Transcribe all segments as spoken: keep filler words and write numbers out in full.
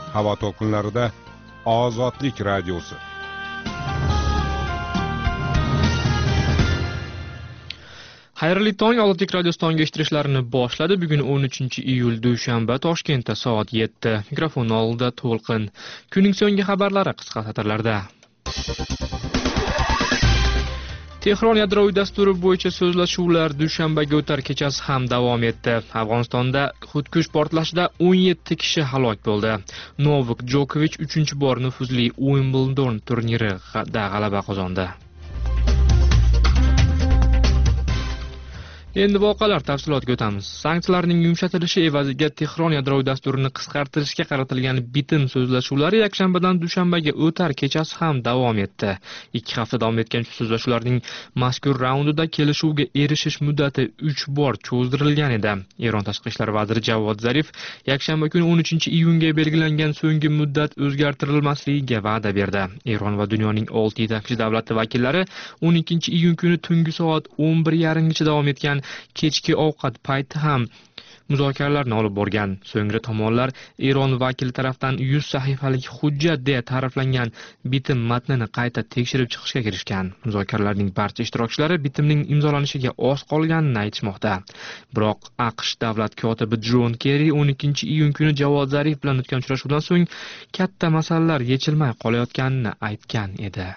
Havo to'lqinlarida Ozodlik radiosi. Xayrli tong, Ozodlik radiosi tongga eshittirishlarini boshladi. Bugun o'n uchinchi iyul dushanba, Toshkentda soat yetti. Mikrofon oldida To'lqin. Kunning so'nggi xabarlari qisqa satrlarda. Tehron yadroviy dasturi bo'yicha so'zlashuvlar dushanbaga o'tar kechasi ham davom etdi. Afg'onistonda xudkush portlashida o'n yetti kishi halok bo'ldi. Novak Djokovic uchinchi bor nufuzli Wimbledon turnirida g'alaba qozondi. Endi voqealar tafsilotiga o'tamiz. Sanksiyalarning yumshatilishi evaziga Tehron yadroviy dasturini qisqartirishga qaratilgan bitim so'zlashuvlari yakshanbadan dushanbaga o'tar kechasi ham davom etdi. ikki hafta davom etgan so'zlashuvlarning mazkur raundida kelishuvga erishish muddati uch bor cho'zdirilgan edi. Eron tashqi ishlar vaziri Javod Zarif yakshanba kuni o'n uchinchi iyunga belgilangan so'nggi muddat o'zgartirilmasligiga va'da berdi. Eron va dunyoning olti yetakchi davlati vakillari o'n ikkinchi iyun kuni tungi soat o'n bir yarim gacha davom etgan kechki ovqat payti ham muzokaralarni olib borgan. So'ngra tomonlar Eron vakili tarafdan yuz sahifalik hujjat deya ta'riflangan bitim matnini qayta tekshirib chiqishga kirishgan. Muzokaralarning barcha ishtirokchilari bitimning imzolanishiga oz qolganini aytishmoqda. Biroq AQSh davlat kotibi John Kerry o'n ikkinchi iyun kuni Javod Zarif bilan o'tgan uchrashuvdan so'ng katta masalalar yechilmay qolayotganini aytgan edi.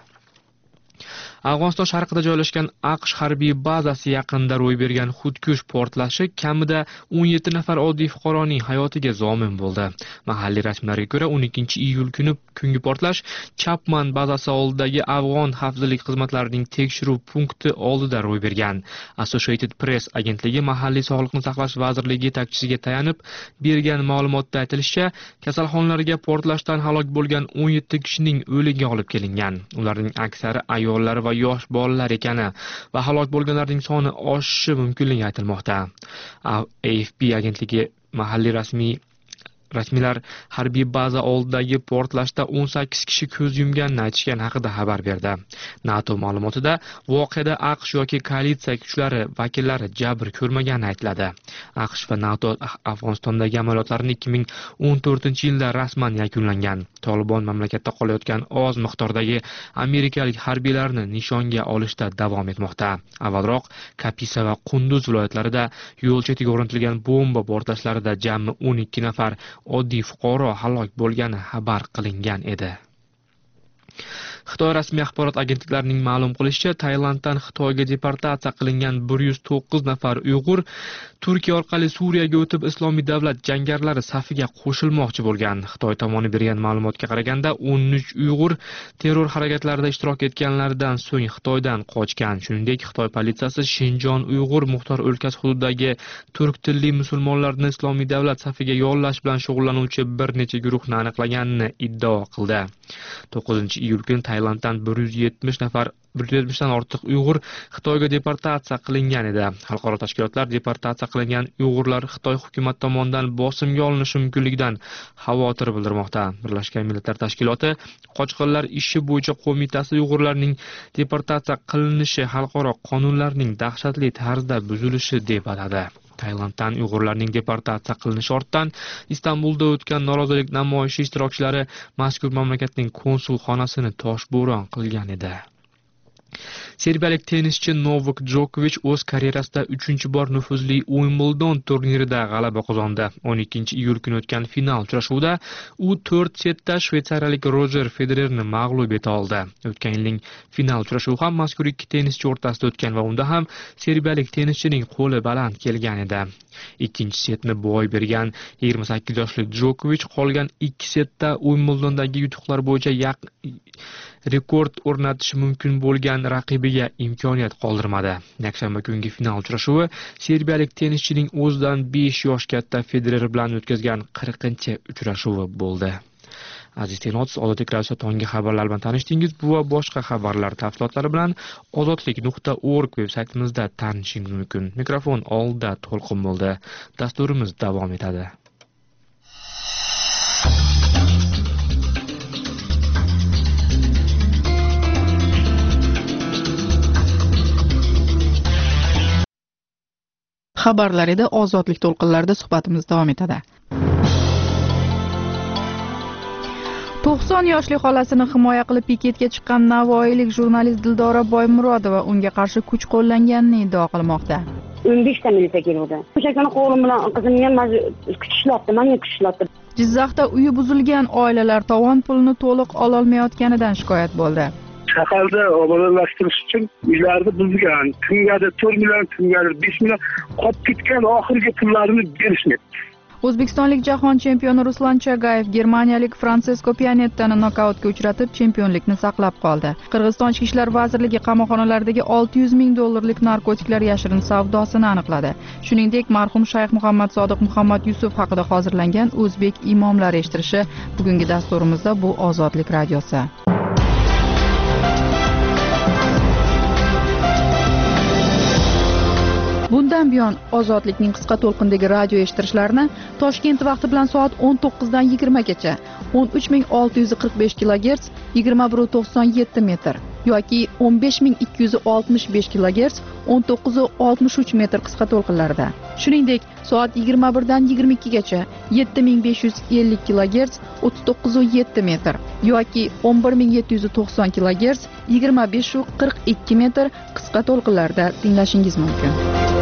Afg'oniston sharqida joylashgan AQSh harbiy bazasi yaqinida ro'y bergan xudkush portlashi kamida o'n yetti nafar oddiy fuqaroning hayotiga zomin bo'ldi. Mahalliy rasmlarga ko'ra o'n ikkinchi iyul kuni kungi portlash Chapman bazasi oldidagi afg'on xavfsizlik xizmatlarining tekshiruv punkti oldida ro'y bergan. Associated Press agentligi mahalliy sog'liqni saqlash vazirligi yetakchisiga tayanib bergan ma'lumotda aytilishicha, kasalxonalarga portlashdan halok bo'lgan o'n yetti kishining o'ligi olib kelingan. Ularning aksari ayollar va yosh bolalar ekani va halok bo'lganlarning soni oshishi mumkinligi aytilmoqda. A F P agentligi mahalliy rasmiy rasmiylar harbiy baza oldidagi portlashda o'n sakkiz kishi ko'z yumganini aytishgan haqida xabar berdi. NATO ma'lumotida voqeada AQSh yoki koalitsiya kuchlari vakillari jabr ko'rmagani aytiladi. AQSh va NATO Afg'onistondagi amaliyotlarni ikki ming o'n to'rtinchi yilda rasman yakunlangan. Tolibon mamlakatda qolayotgan oz miqdordagi amerikalik harbiylarni nishonga olishda davom etmoqda. Avvalroq Kapisa va Qunduz viloyatlarida yo'l chetiga o'rnatilgan bomba portlashlarida jami o'n ikki nafar oddiy fuqaro halok bo'lgani xabar qilingan edi. Xitoy rasmiy axborot agentliklarining ma'lum qilishicha, Tailanddan Xitoyga deportatsiya qilingan bir yuz to'qqiz nafar Uyg'ur Turkiya orqali Suriyaga o'tib Islomiy davlat jangarilari safiga qo'shilmoqchi bo'lgan. Xitoy tomoni bergan ma'lumotga qaraganda, o'n uch Uyg'ur terror harakatlarida ishtirok etganlaridan so'ng Xitoydan qochgan. Shuningdek, Xitoy politsiyasi Shinjon Uyg'ur muxtor o'lkasi hududidagi turk tilli musulmonlarni Islomiy davlat safiga yollash bilan shug'ullanuvchi bir necha guruhni aniqlaganini iddao qildi. to'qqizinchi iyul kuni Tailanddan bir yuz yetmish nafar bir yuz yetmishdan ortiq Uyg'ur Xitoyga deportatsiya qilingan edi. Xalqaro tashkilotlar deportatsiya qilingan Uyg'urlar Xitoy hukumat tomonidan bosimga olinishi mumkinligidan xavotir bildirmoqda. Birlashgan Millatlar Tashkiloti Qochqinlar ishi bo'yicha qo'mitasi Uyg'urlarning deportatsiya qilinishi xalqaro qonunlarning dahshatli tarzda buzilishi deb atadi. Tailanddan Uyg'urlarning deportatsiya qilinishi ortidan Istanbulda o'tgan norozilik namoyishi ishtirokchilari mazkur mamlakatning konsulxonasini toshbo'ron qilgan edi. Serbiyalik tennischi Novak Djokovic o'z karyerasida uchinchi bor nufuzli Wimbledon turnirida g'alaba qozondi. o'n ikkinchi iyul kuni o'tgan final uchrashuvida u to'rt setda shvetsariyalik Roger Federerni mag'lub eta oldi. O'tgan yilning final uchrashuvi ham mazkur ikki tennischi o'rtasida o'tgan va unda ham serbiyalik tennischining qo'li baland kelgan edi. Ikkinchi setni boy bergan yigirma sakkiz yoshli Djokovic qolgan ikki setda Wimbledondagi yutuqlar bo'yicha yaqin rekord o'rnatishi mumkin bo'lgan raqibiga imkoniyat qoldirmadi. Yakshanba kungi final uchrashuvi serbiyalik tennischining o'zidan besh yosh katta Federer bilan o'tkazgan qirqinchi uchrashuvi bo'ldi. Aziz tinglovchilar, Ozodlik radiosi tonggi xabarlar bilan tanishdingiz. Bu va boshqa xabarlar tafsilotlari bilan ozodlik nuqta org veb-saytimizda tanishingiz mumkin. Mikrofon oldida To'lqin bo'ldi. Dasturimiz davom etadi. Xabarlar edi, ozodlik to'lqinlarida suhbatimiz davom etadi. to'qson yoshli xolasini himoya qilib piketga chiqqan navoiylik jurnalist Dildora Boymurodova unga qarshi kuch qo'llanganini iddao qilmoqda. o'n beshta militsiya keldi. O'sha kuni qo'lim bilan qizimga kuch ishlatdi, menga kuch ishlatdi. Jizzaxda uyi buzilgan oilalar tovon pulini to'liq ololmayotganidan shikoyat bo'ldi. Shaharda obodonlashtirish uchun uylarni buzgan, kimgadir to'rt million, kimgadir besh million qolib ketgan oxirgi pullarini berishmayapti. O'zbekistonlik jahon chempioni Ruslan Chagayev germaniyalik Fransisko Pianettani nokautga uchratib, chempionlikni saqlab qoldi. Qirg'iziston Ichki ishlar vazirligi qamoqxonalardagi olti yuz ming dollarlik narkotiklar yashirin savdosini aniqladi. Shuningdek, marhum Shayx Muhammad Sodiq Muhammad Yusuf haqida hozirlangan o'zbek imomlar eshittirishi bugungi dasturimizda bu Ozodlik radiosi. Bundan buyon Ozodlikning qisqa to'lqindagi radio eshittirishlarini Toshkent vaqti bilan soat o'n to'qqizdan yigirma gacha o'n uch ming olti yuz qirq besh kilogerts yigirma bir nuqta to'qson yetti metr yoki o'n besh ming ikki yuz oltmish besh kilogerts o'n to'qqiz nuqta oltmish uch metr qisqa to'lqinlarda. Shuningdek, soat yigirma birdan yigirma ikki gacha yetti ming besh yuz ellik kilogerts o'ttiz to'qqiz nuqta yetti metr yoki o'n bir ming yetti yuz to'qson kilogerts yigirma besh nuqta qirq ikki metr qisqa to'lqinlarda tinglashingiz mumkin.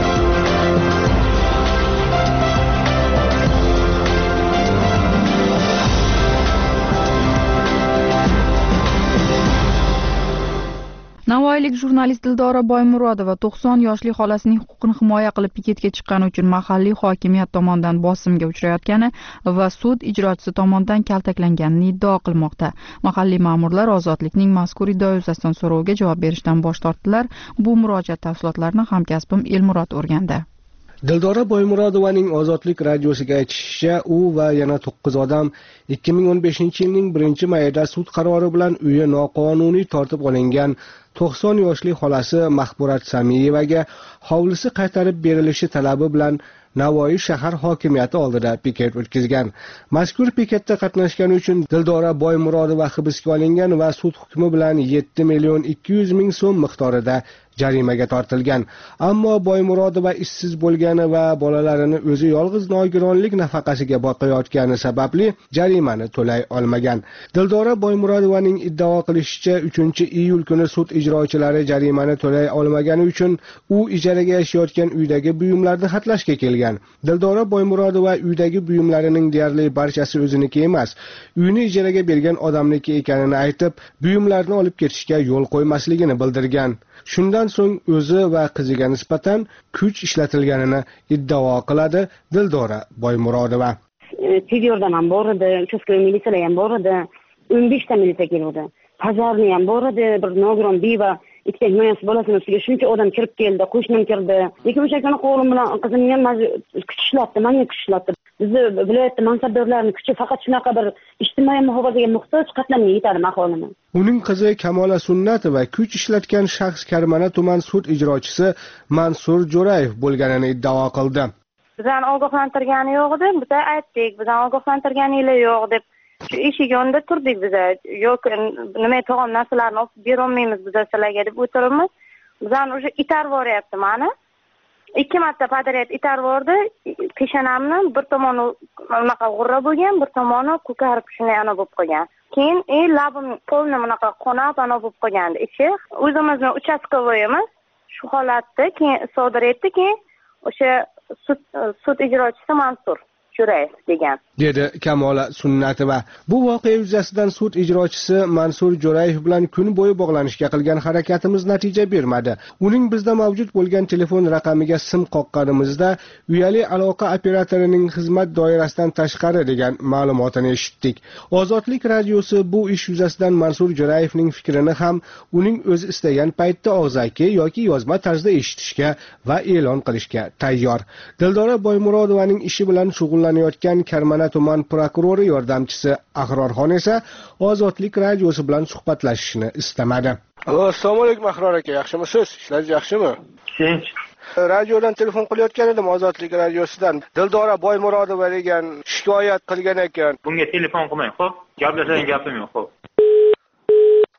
Navoiylik jurnalist Dildora Boymurodova to'qson yoshli xolasining huquqini himoya qilib piketga chiqqani uchun mahalliy hokimiyat tomonidan bosimga uchrayotgani va sud ijrochisi tomonidan kaltaklanganini iddao qilmoqda. Mahalliy ma'murlar Ozodlikning mazkur iddio yuzasidan so'rovga javob berishdan bosh tortdilar. Bu murojaat tafsilotlarini hamkasbim Elmurod o'rgandi. Dildora Boymurodovaning Ozodlik radiosiga aytishicha, u va yana to'qqiz odam ikki ming o'n beshinchi yilning birinchi mayida sud qarori bilan uyi noqonuniy tortib olingan to'qson yoshli xolasi Mahburat Samiyevaga hovlisi qaytarib berilishi talabi bilan Navoiy shahar hokimiyati oldida piket o'tkazgan. Mazkur piketda qatnashgani uchun Dildora Boymurodova hibsga olingan va sud hukmi bilan yetti million ikki yuz ming so'm miqdorida jarimaga tortilgan. Ammo Boymurodova ishsiz bo'lgani va bolalarini o'zi yolg'iz nogironlik nafaqasiga boqayotgani sababli jarimani to'lay olmagan. Dildora Boymurodovaning iddao qilishicha, uchinchi iyul kuni sud ijrochilari jarimani to'lay olmagani uchun u ijaraga yashayotgan uydagi buyumlarni xatlashga kelgan. Dildora Boymurodova uydagi buyumlarining deyarli barchasi o'ziniki emas, uyni ijaraga bergan odamniki ekanini aytib, buyumlarni olib ketishga yo'l qo'ymasligini bildirgan. Shundan so'ng o'zi va qiziga nisbatan kuch ishlatilganini iddao qiladi Dildora Boymurodova. Tezyordan ham bor edi, uchastkavoy militsiyalar ham bor edi, o'n beshta militsiya keldi. Pazarni ham bor edi, bir nogiron beva ikkita himoyasi bolasini ustiga shuncha odam kirib keldi, qo'shnim kirdi. Lekin o'sha kuni qo'lim bilan qizimga kuch ishlatdi, menga kuch ishlatdi. Bizni viloyatda mansabdorlarning kuchi faqat shunaqa bir ijtimoiy muhofazaga muhtoj qatlamga yetadi aholini. Uning qizi Kamola Sunnatova kuch ishlatgan shaxs Karmana tuman sud ijrochisi Mansur Jo'rayev bo'lganini iddao qildi. Bizani ogohlantirgani yo'q edi, biz aytdik, bizani ogohlantirganingiz yo'q deb shu eshik yonida turdik biz. Yo'q, nima tog'am narsalarni olib bera olmaymiz biz sizlarga deb o'tiribmiz. Bizani o'sha itarib yuboryapti mani. Ikki marta podaryad itarib yubordi. Peshonamni bir tomoni unaqa g'urra bo'lgan, bir tomoni ko'karib shunday ana bo'lib qolgan. Keyin ey labim polni bunaqa qonab ana bo'lib qolgandi ichi. O'zimizni uchastkavoyimiz shu holatda keyin sodir etdi, keyin o'sha sud sud ijrochisi Mansur Jo'rayev degan, dedi Kamola Sunnatova. Bu voqea yuzasidan sud ijrochisi Mansur Jo'rayev bilan kun bo'yi bog'lanishga qilgan harakatimiz natija bermadi. Uning bizda mavjud bo'lgan telefon raqamiga sim qoqqanimizda uyali aloqa operatorining xizmat doirasidan tashqari degan ma'lumotini eshitdik. Ozodlik radiosi bu ish yuzasidan Mansur Jo'rayevning fikrini ham uning o'zi istagan paytda og'zaki yoki yozma tarzda eshitishga va e'lon qilishga tayyor. Dildora Boymurodovaning ishi bilan shug'ullanayotgan Karmana tuman prokurori yordamchisi Ahrorxon esa Ozodlik radiosi bilan suhbatlashishni istamadi. Assalomu alaykum Ahror aka, yaxshimisiz? Ishlaringiz yaxshimi? Tinch. Radiodan telefon qilayotgan edim, Ozodlik radiosidan. Dildora Boymurodova degan shikoyat qilgan ekan. Bunga telefon qilmang, xo'p? Gaplashadigan gapim yo'q, xo'p?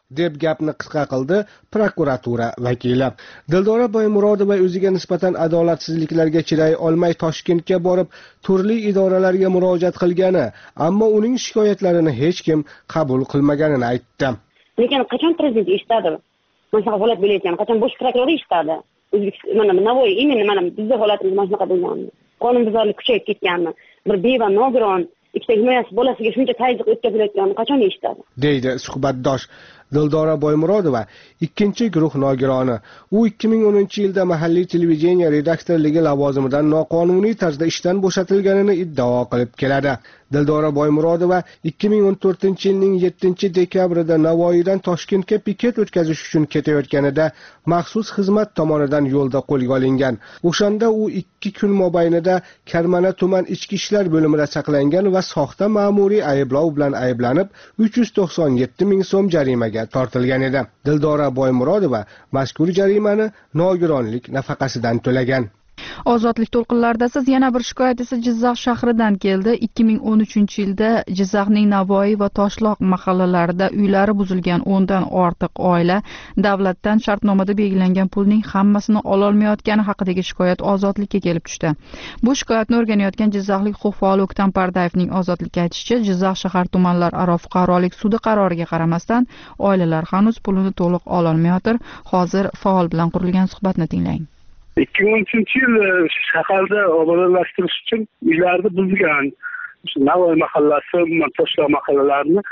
deb gapni qisqa qildi prokuratura vakili. Dildora Boymurodova o'ziga nisbatan adolatsizliklarga chiday olmay Toshkentga borib turli idoralarga murojaat qilgani, ammo uning shikoyatlarini hech kim qabul qilmaganini aytdi. Lekin qachon prezident eshitadi? Mana holat bo'layotgan, qachon bosh prokuror eshitadi? O'zbekiston mana Navoiy imенно mana bizning holatimiz mana shunaqa bo'lganmi? Qonunbuzarlik kuchayib ketganmi? Bir beva nogiron ikkita himoyasi bolasiga shuncha tazyiq o'tkazilayotganini qachon eshitadi? Deydi suhbatdosh. Dildora Boymurodova ikkinchi guruh nogironi. U ikki ming o'ninchi yilda mahalliy televideniya redaktorligi lavozimidan noqonuniy tarzda ishdan bo'shatilganini iddao qilib keladi. Dildora Boymurodova ikki ming o'n to'rtinchi yilning yettinchi dekabrida Navoiydan Toshkentga piket o'tkazish uchun ketayotganida maxsus xizmat tomonidan yo'lda qo'lga olingan. O'shanda u ikki kun mobaynida Karmana tuman ichki ishlar bo'limida saqlangan va soxta ma'muriy ayblov bilan ayblanib uch yuz to'qson yetti ming so'm jarimaga tortilgan edi. Dildora Boymurodova mazkur jarimani nogironlik nafaqasidan to'lagan. Ozodlik to'lqinlarida siz yana bir shikoyat esa Jizzax shahridan keldi. ikki ming o'n uchinchi yilda Jizzaxning Navoiy va Toshloq mahallalarida uylari buzilgan o'ndan ortiq oila davlatdan shartnomada belgilangan pulning hammasini ola olmayotgani haqidagi shikoyat Ozodlikka kelib tushdi. Bu shikoyatni o'rganayotgan Jizzaxlik huquq faoli O'ktam Pardayevning Ozodlikka aytishicha, Jizzax shahar tumanlar aro fuqarolik sudi qaroriga qaramasdan oilalar hanuz pulini to'liq ola olmayotir. Hozir faol bilan qurilgan suhbatni tinglang. ikki ming o'n uchinchi yil shaharda obodonlashtirish uchun uylarni buzgan. Navoiy mahallasi, Toshloq mahallalarini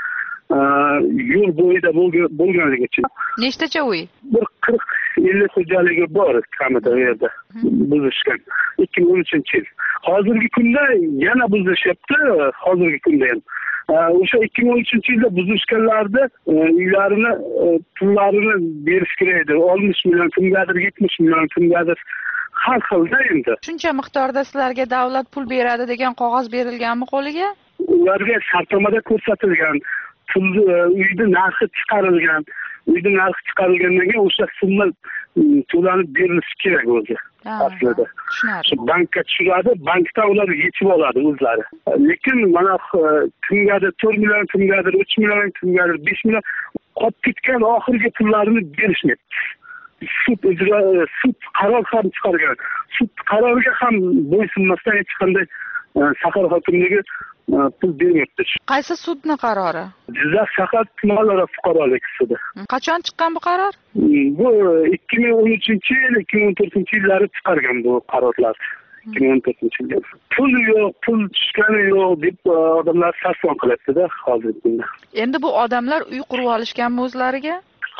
yo'l bo'yida bo'lganligi uchun. Nechtacha uy? Bir qirq ellik xo'jaligi bor kamida u yerda buzishgan. ikki ming o'n uchinchi yil. Hozirgi kunda yana buzishyapti, hozirgi kunda ham. O'sha ikki ming o'n uchinchi yilda buzishganlarda uylarini pullarini berish kerak edi. oltmish million, kimgadir yetmish million, kimgadir har xilda endi. Shuncha miqdorda sizlarga davlat pul beradi degan qog'oz berilganmi qo'liga? Ularga shartnomada ko'rsatilgan, pul uyni narxi chiqarilgan. Uyni narxi chiqarilgandan keyin o'sha summa to'lanib berilishi kerak o'zi. Aslida. Shu bankka tushiradi, bankdan ular yechib oladi o'zlari. Lekin mana kimgadir to'rt million, kimgadir uch million, kimgadir besh million qolib ketgan oxirgi pullarini berishmayapti. Sud ijro sud qaror ham chiqargan. Sud qaroriga ham bo'ysunmasdan hech qanday shahar hokimligi pul bermayapti. Qaysi sudning qarori? Jizzax shahar tumanlar fuqarolik sudi. Qachon chiqqan bu qaror? Bu ikki ming o'n uchinchi yil, ikki ming o'n to'rtinchi yillari chiqargan bu qarorlar. ikki ming o'n to'rtinchi yilda. Pul yo'q, pul tushgani yo'q deb odamlar sarson qilyapti-da hozirgi kunda. Endi bu odamlar uy qurib olishganmi o'zlariga?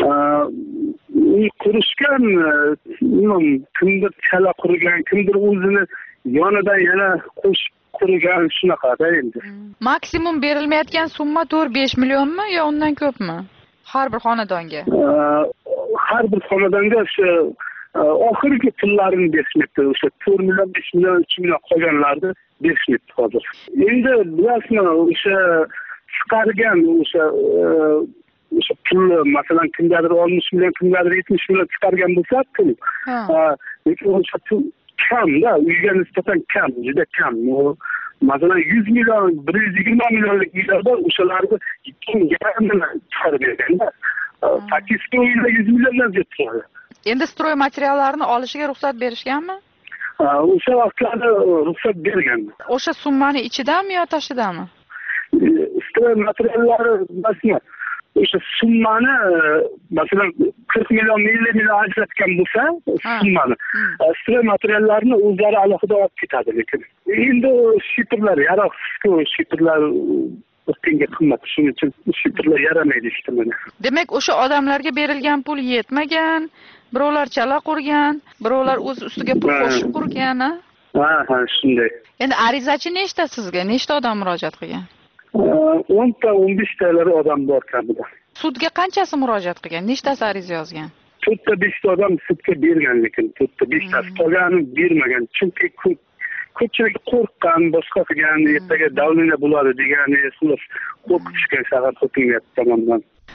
Uy qurishgan, kimdir chala qurgan, kimdir o'zini yonidan yana qo'shib qurgan shunaqada endi. Maksimum berilmayotgan summa to'rt besh millionmi yo undan ko'pmi? Har bir xonadonga. Har bir xonadonga o'sha oxirgi pullarini berishmoqda. O'sha to'rt million, besh million, uch million qolganlarni berishmoqda hozir. Endi bilasizmi, o'sha chiqargan o'sha o'sha pul, masalan, kimgadir oltmish million, kimgadir yetmish million chiqargan bo'lsa, pul. Lekin o'sha pul kamda, uyga nisbatan kam, juda kam. Masalan, yuz million, bir yuz yigirma millionlik uylarda o'shalarni ikki yarim million chiqarib berganda, faktiski uylar yuz milliondan chiqadi. Endi stroy materiallarini olishiga ruxsat berishganmi? O'sha vaqtlarda ruxsat bergan. O'sha summani ichidanmi yo tashidanmi? Stroy materiallari basma. O'sha summani masalan qirq million, ellik million ajratgan bo'lsa, summani stroy materiallarini o'zlari alohida olib ketadi lekin. Endi shitrlar yaroqsiz-ku, shitrlar o'ttinga qimmat, shuning uchun shitrlar yaramaydi işte mana. Demak, o'sha odamlarga berilgan pul yetmagan, birovlar chala qurgan, birovlar o'z ustiga pul qo'shib qurgan, ha? Ha, ha, shunday. Endi arizachi nechta sizga? Nechta odam murojaat qilgan? o'nta o'n beshtalar odam bor kamida. Sudga qanchasi murojaat qilgan? Nechtasi ariza yozgan? to'rtta beshta odam sudga bergan, lekin to'rtta beshtasi qolgani bermagan. Chunki ko'pchilik qo'rqqan, boshqa qilgan, ertaga davlina bo'ladi degan, qo'rqitishgan shahar hokimiyati tomonidan.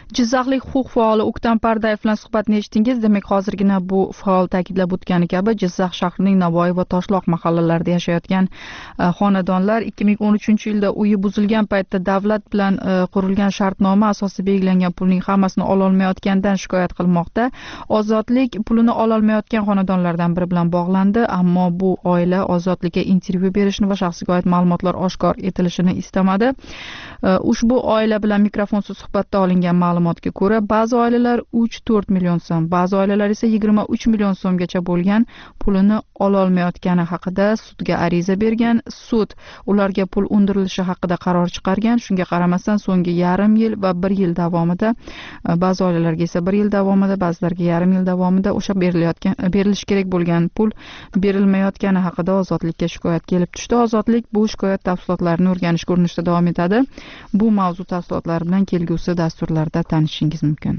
Jizzaxlik huquq faoli O'ktam Pardayev bilan suhbatni eshitdingiz. Demak, hozirgina bu faol ta'kidlab o'tgani kabi Jizzax shahrining Navoiy va Toshloq mahallalarida yashayotgan xonadonlar ikki ming o'n uchinchi yilda uyi buzilgan paytda davlat bilan qurilgan shartnoma asosida belgilangan pulning hammasini ola olmayotganidan shikoyat qilmoqda. Ozodlik pulini ola olmayotgan xonadonlardan biri bilan bog'landi, ammo bu oila Ozodlikka intervyu berishni va shaxsiga oid ma'lumotlar oshkor etilishini istamadi. Ushbu oila bilan mikrofonsiz suhbatda olingan ma'lumotga ko'ra, ba'zi oilalar uch to'rt million so'm, ba'zi oilalar esa yigirma uch million so'mgacha bo'lgan pulini ola olmayotgani haqida sudga ariza bergan. Sud ularga pul undirilishi haqida qaror chiqargan. Shunga qaramasdan so'nggi yarim yil va bir yil davomida, ba'zi oilalarga esa bir yil davomida, ba'zilarga yarim yil davomida o'sha berilayotgan berilishi kerak bo'lgan pul berilmayotgani haqida Ozodlikka shikoyat kelib tushdi. Ozodlik bu shikoyat tafsilotlarini o'rganishga urinishda davom etadi. Bu mavzu tafsilotlari bilan kelgusi dasturlarda tanishishingiz mumkin.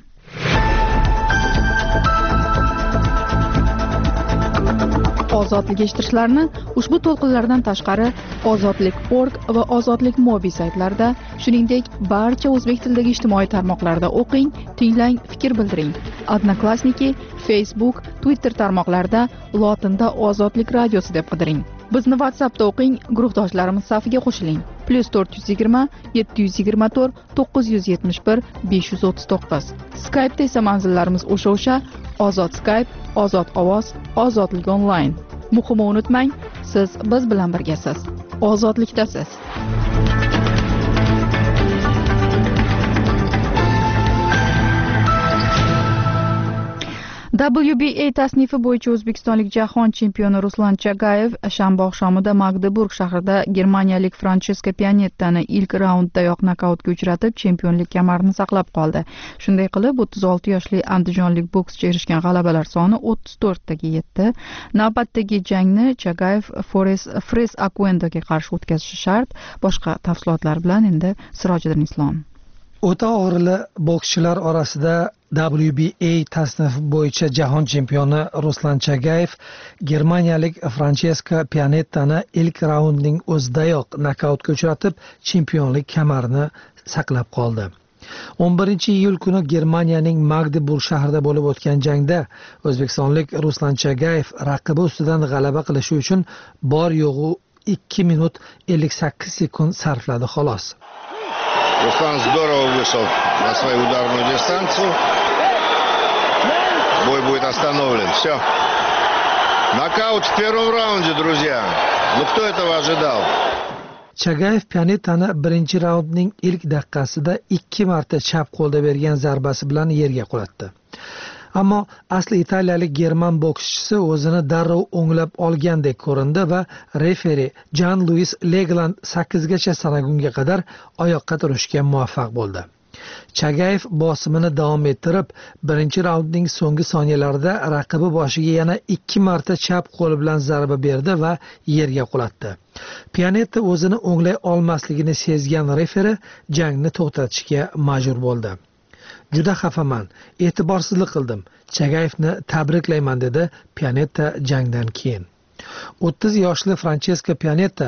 Ozodlik eshittirishlarni ushbu to'lqinlardan tashqari ozodlik punkt org va ozodlik mobi saytlarida, shuningdek barcha o'zbek tilidagi ijtimoiy tarmoqlarda o'qing, tinglang, fikr bildiring. Odnoklassniki, Facebook, Twitter tarmoqlarida lotinda Ozodlik radiosi deb qidiring. Bizni WhatsAppda o'qing, guruhdoshlarimiz safiga qo'shiling. plus to'rt yuz yigirma yetti yuz yigirma to'rt to'qqiz yuz yetmish bir besh yuz o'ttiz to'qqiz. Skype'da esa manzillarimiz o'sha-o'sha: Ozod Skype, Ozod ovoz, Ozodlik onlayn. Muhimi unutmang, siz biz bilan birgasiz. Ozodlikdasiz. W B A tasnifi bo'yicha o'zbekistonlik jahon chempioni Ruslan Chagayev shanba oqshomida Magdeburg shahrida germaniyalik Francesco Pianettani ilk raunddayoq nokautga uchratib, chempionlik kamarini saqlab qoldi. Shunday qilib, o'ttiz olti yoshli andijonlik bokschi erishgan g'alabalar soni o'ttiz to'rttaga yetdi. Navbatdagi jangni Chagayev Fres Akuendoga qarshi o'tkazishi shart. Boshqa tafsilotlar bilan endi Sirojiddin Islom. O'ta og'irli bokschilar orasida W B A tasnifi bo'yicha jahon chempioni Ruslan Chagayev germaniyalik Francesco Pianettani ilk raundning o'zidayoq nokautga uchratib, chempionlik kamarini saqlab qoldi. o'n birinchi iyul kuni Germaniyaning Magdeburg shahrida bo'lib o'tgan jangda o'zbekistonlik Ruslan Chagayev raqibi ustidan g'alaba qilishi uchun bor yo'g'i ikki minut ellik sakkiz sekund sarfladi xolos. Руслан здорово вышел на свою ударную дистанцию. Бой будет остановлен. Все. Нокаут в первом раунде, друзья. Ну кто этого ожидал? Chagayev Pianettani birinchi raundning ilk daqiqasida ikki marta chap qo'lda bergan zarbasi bilan yerga qulatdi. Ammo asli italiyalik german bokschisi o'zini darrov o'nglab olgandek ko'rindi va referi Jan-Luis Legland sakkizgacha sanagunga qadar oyoqqa turishga muvaffaq bo'ldi. Chagayev bosimini davom ettirib, birinchi raundning so'nggi soniyalarida raqibi boshiga yana ikki marta chap qo'li bilan zarba berdi va yerga qulatdi. Pianetta o'zini o'nglay olmasligini sezgan referi jangni to'xtatishga majbur bo'ldi. Juda xafaman, e'tiborsizlik qildim. Chagayevni tabriklayman, dedi Pianetta jangdan keyin. o'ttiz yoshli Francesco Pianetta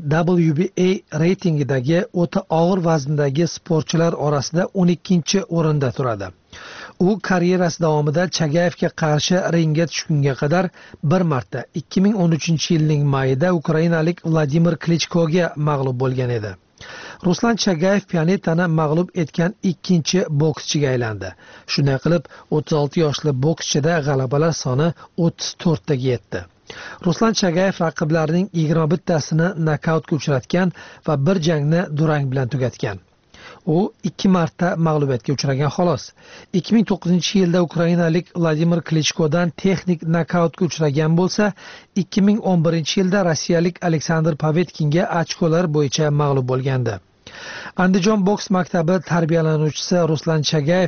W B A reytingidagi o'ta og'ir vazndagi sportchilar orasida o'n ikkinchi o'rinda turadi. U karyerasi davomida Chagayevga qarshi ringga tushgunga qadar bir marta ikki ming o'n uchinchi yilning mayida ukrainalik Vladimir Klichkoga mag'lub bo'lgan edi. Ruslan Chagayev Pianettani mag'lub etgan ikkinchi bokschiga aylandi. Shunday qilib, o'ttiz olti yoshli bokschida g'alabalar soni o'ttiz to'rttaga yetdi. Ruslan Chagayev raqiblarining yigirma bittasini nokautga uchratgan va bir jangni durang bilan tugatgan. U ikki marta mag'lubiyatga uchragan xolos. ikki ming to'qqizinchi yilda ukrainalik Vladimir Klichkodan texnik nokautga uchragan bo'lsa, ikki ming o'n birinchi yilda rossiyalik Aleksandr Povetkinga ochkolar bo'yicha mag'lub bo'lgandi. Andijon boks maktabi tarbiyalanuvchisi Ruslan Chagayev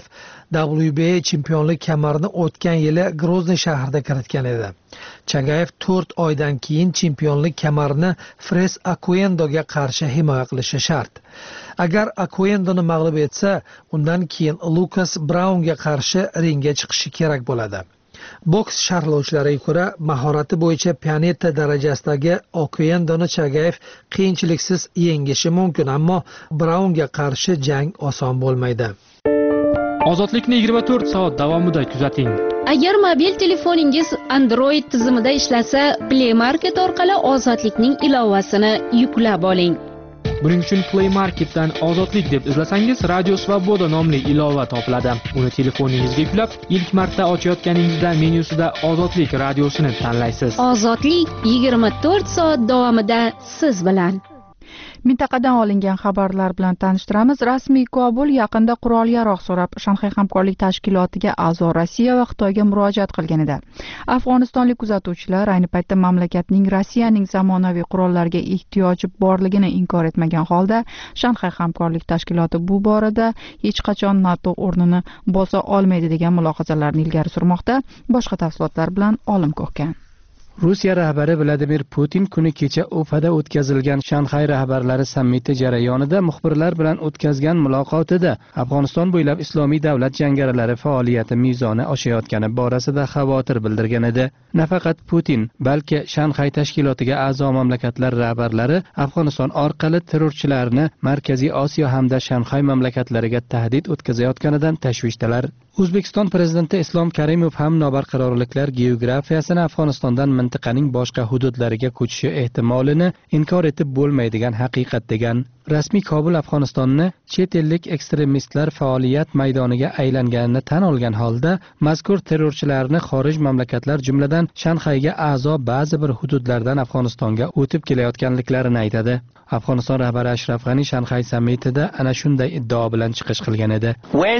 W B A chempionlik kamarini o'tgan yili Grozniy shahrida kiritgan edi. Chagayev to'rt oydan keyin chempionlik kamarini Fres Akuendoga qarshi himoya qilishi shart. Agar Akuendoni mag'lub etsa, undan keyin Lukas Braunga qarshi ringga chiqishi kerak bo'ladi. Boks sharhlovchilariga ko'ra, mahorati bo'yicha Pianetta darajasidagi Akuendoni Chagayev qiyinchiliksiz yengishi mumkin, ammo Braunga qarshi jang oson bo'lmaydi. Ozodlikni yigirma to'rt soat davomida kuzating. Agar mobil telefoningiz Android tizimida ishlasa, Play Market orqali Ozodlikning ilovasini yuklab oling. Buning uchun Play Marketdan Ozodlik deb izlasangiz, Radio Svoboda nomli ilova topiladi. Uni telefoningizga yuklab, ilk marta ochayotganingizda menyusida Ozodlik radiosini tanlaysiz. Ozodlik yigirma to'rt soat davomida siz bilan. Mintaqadan olingan xabarlar bilan tanishtiramiz. Rasmiy Kobul yaqinda qurol-yarog' so'rab Shanxay hamkorlik tashkilotiga a'zo Rossiya va Xitoyga murojaat qilgan edi. Afg'onistonlik kuzatuvchilar ayni paytda mamlakatning Rossiyaning zamonaviy qurollarga ehtiyoji borligini inkor etmagan holda, Shanxay hamkorlik tashkiloti bu borada hech qachon NATO o'rnini bosa olmaydi degan mulohazalarni ilgari surmoqda. Boshqa tafsilotlar bilan Olim Ko'hkan. Rossiya rahbari Vladimir Putin kuni kecha Ufada o'tkazilgan Shanxay rahbarlari sammiti jarayonida muxbirlar bilan o'tkazgan muloqotida Afg'oniston bo'ylab islomiy davlat jangarilari faoliyati mezoni oshayotgani borasida xavotir bildirgan edi. Nafaqat Putin, balki Shanxay tashkilotiga a'zo mamlakatlar rahbarlari Afg'oniston orqali terrorchilarni Markaziy Osiyo hamda Shanxay mamlakatlariga tahdid o'tkazayotganidan tashvishdalar. O'zbekiston prezidenti Islom Karimov ham nobarqarorliklar geografiyasini Afg'onistondan mintaqaning boshqa hududlariga ko'chishi ehtimolini inkor etib bo'lmaydigan haqiqat degan. Rasmiy Kobul Afg'onistonni chet ellik ekstremistlar faoliyat maydoniga aylanganini tan olgan holda, mazkur terrorchilarni xorij mamlakatlar jumladan Shanxayga a'zo ba'zi bir hududlardan Afg'onistonga o'tib kelayotganliklarini aytadi. Afg'oniston rahbari Ashraf G'ani Shanxay sammitida ana shunday iddao bilan chiqish qilgan edi.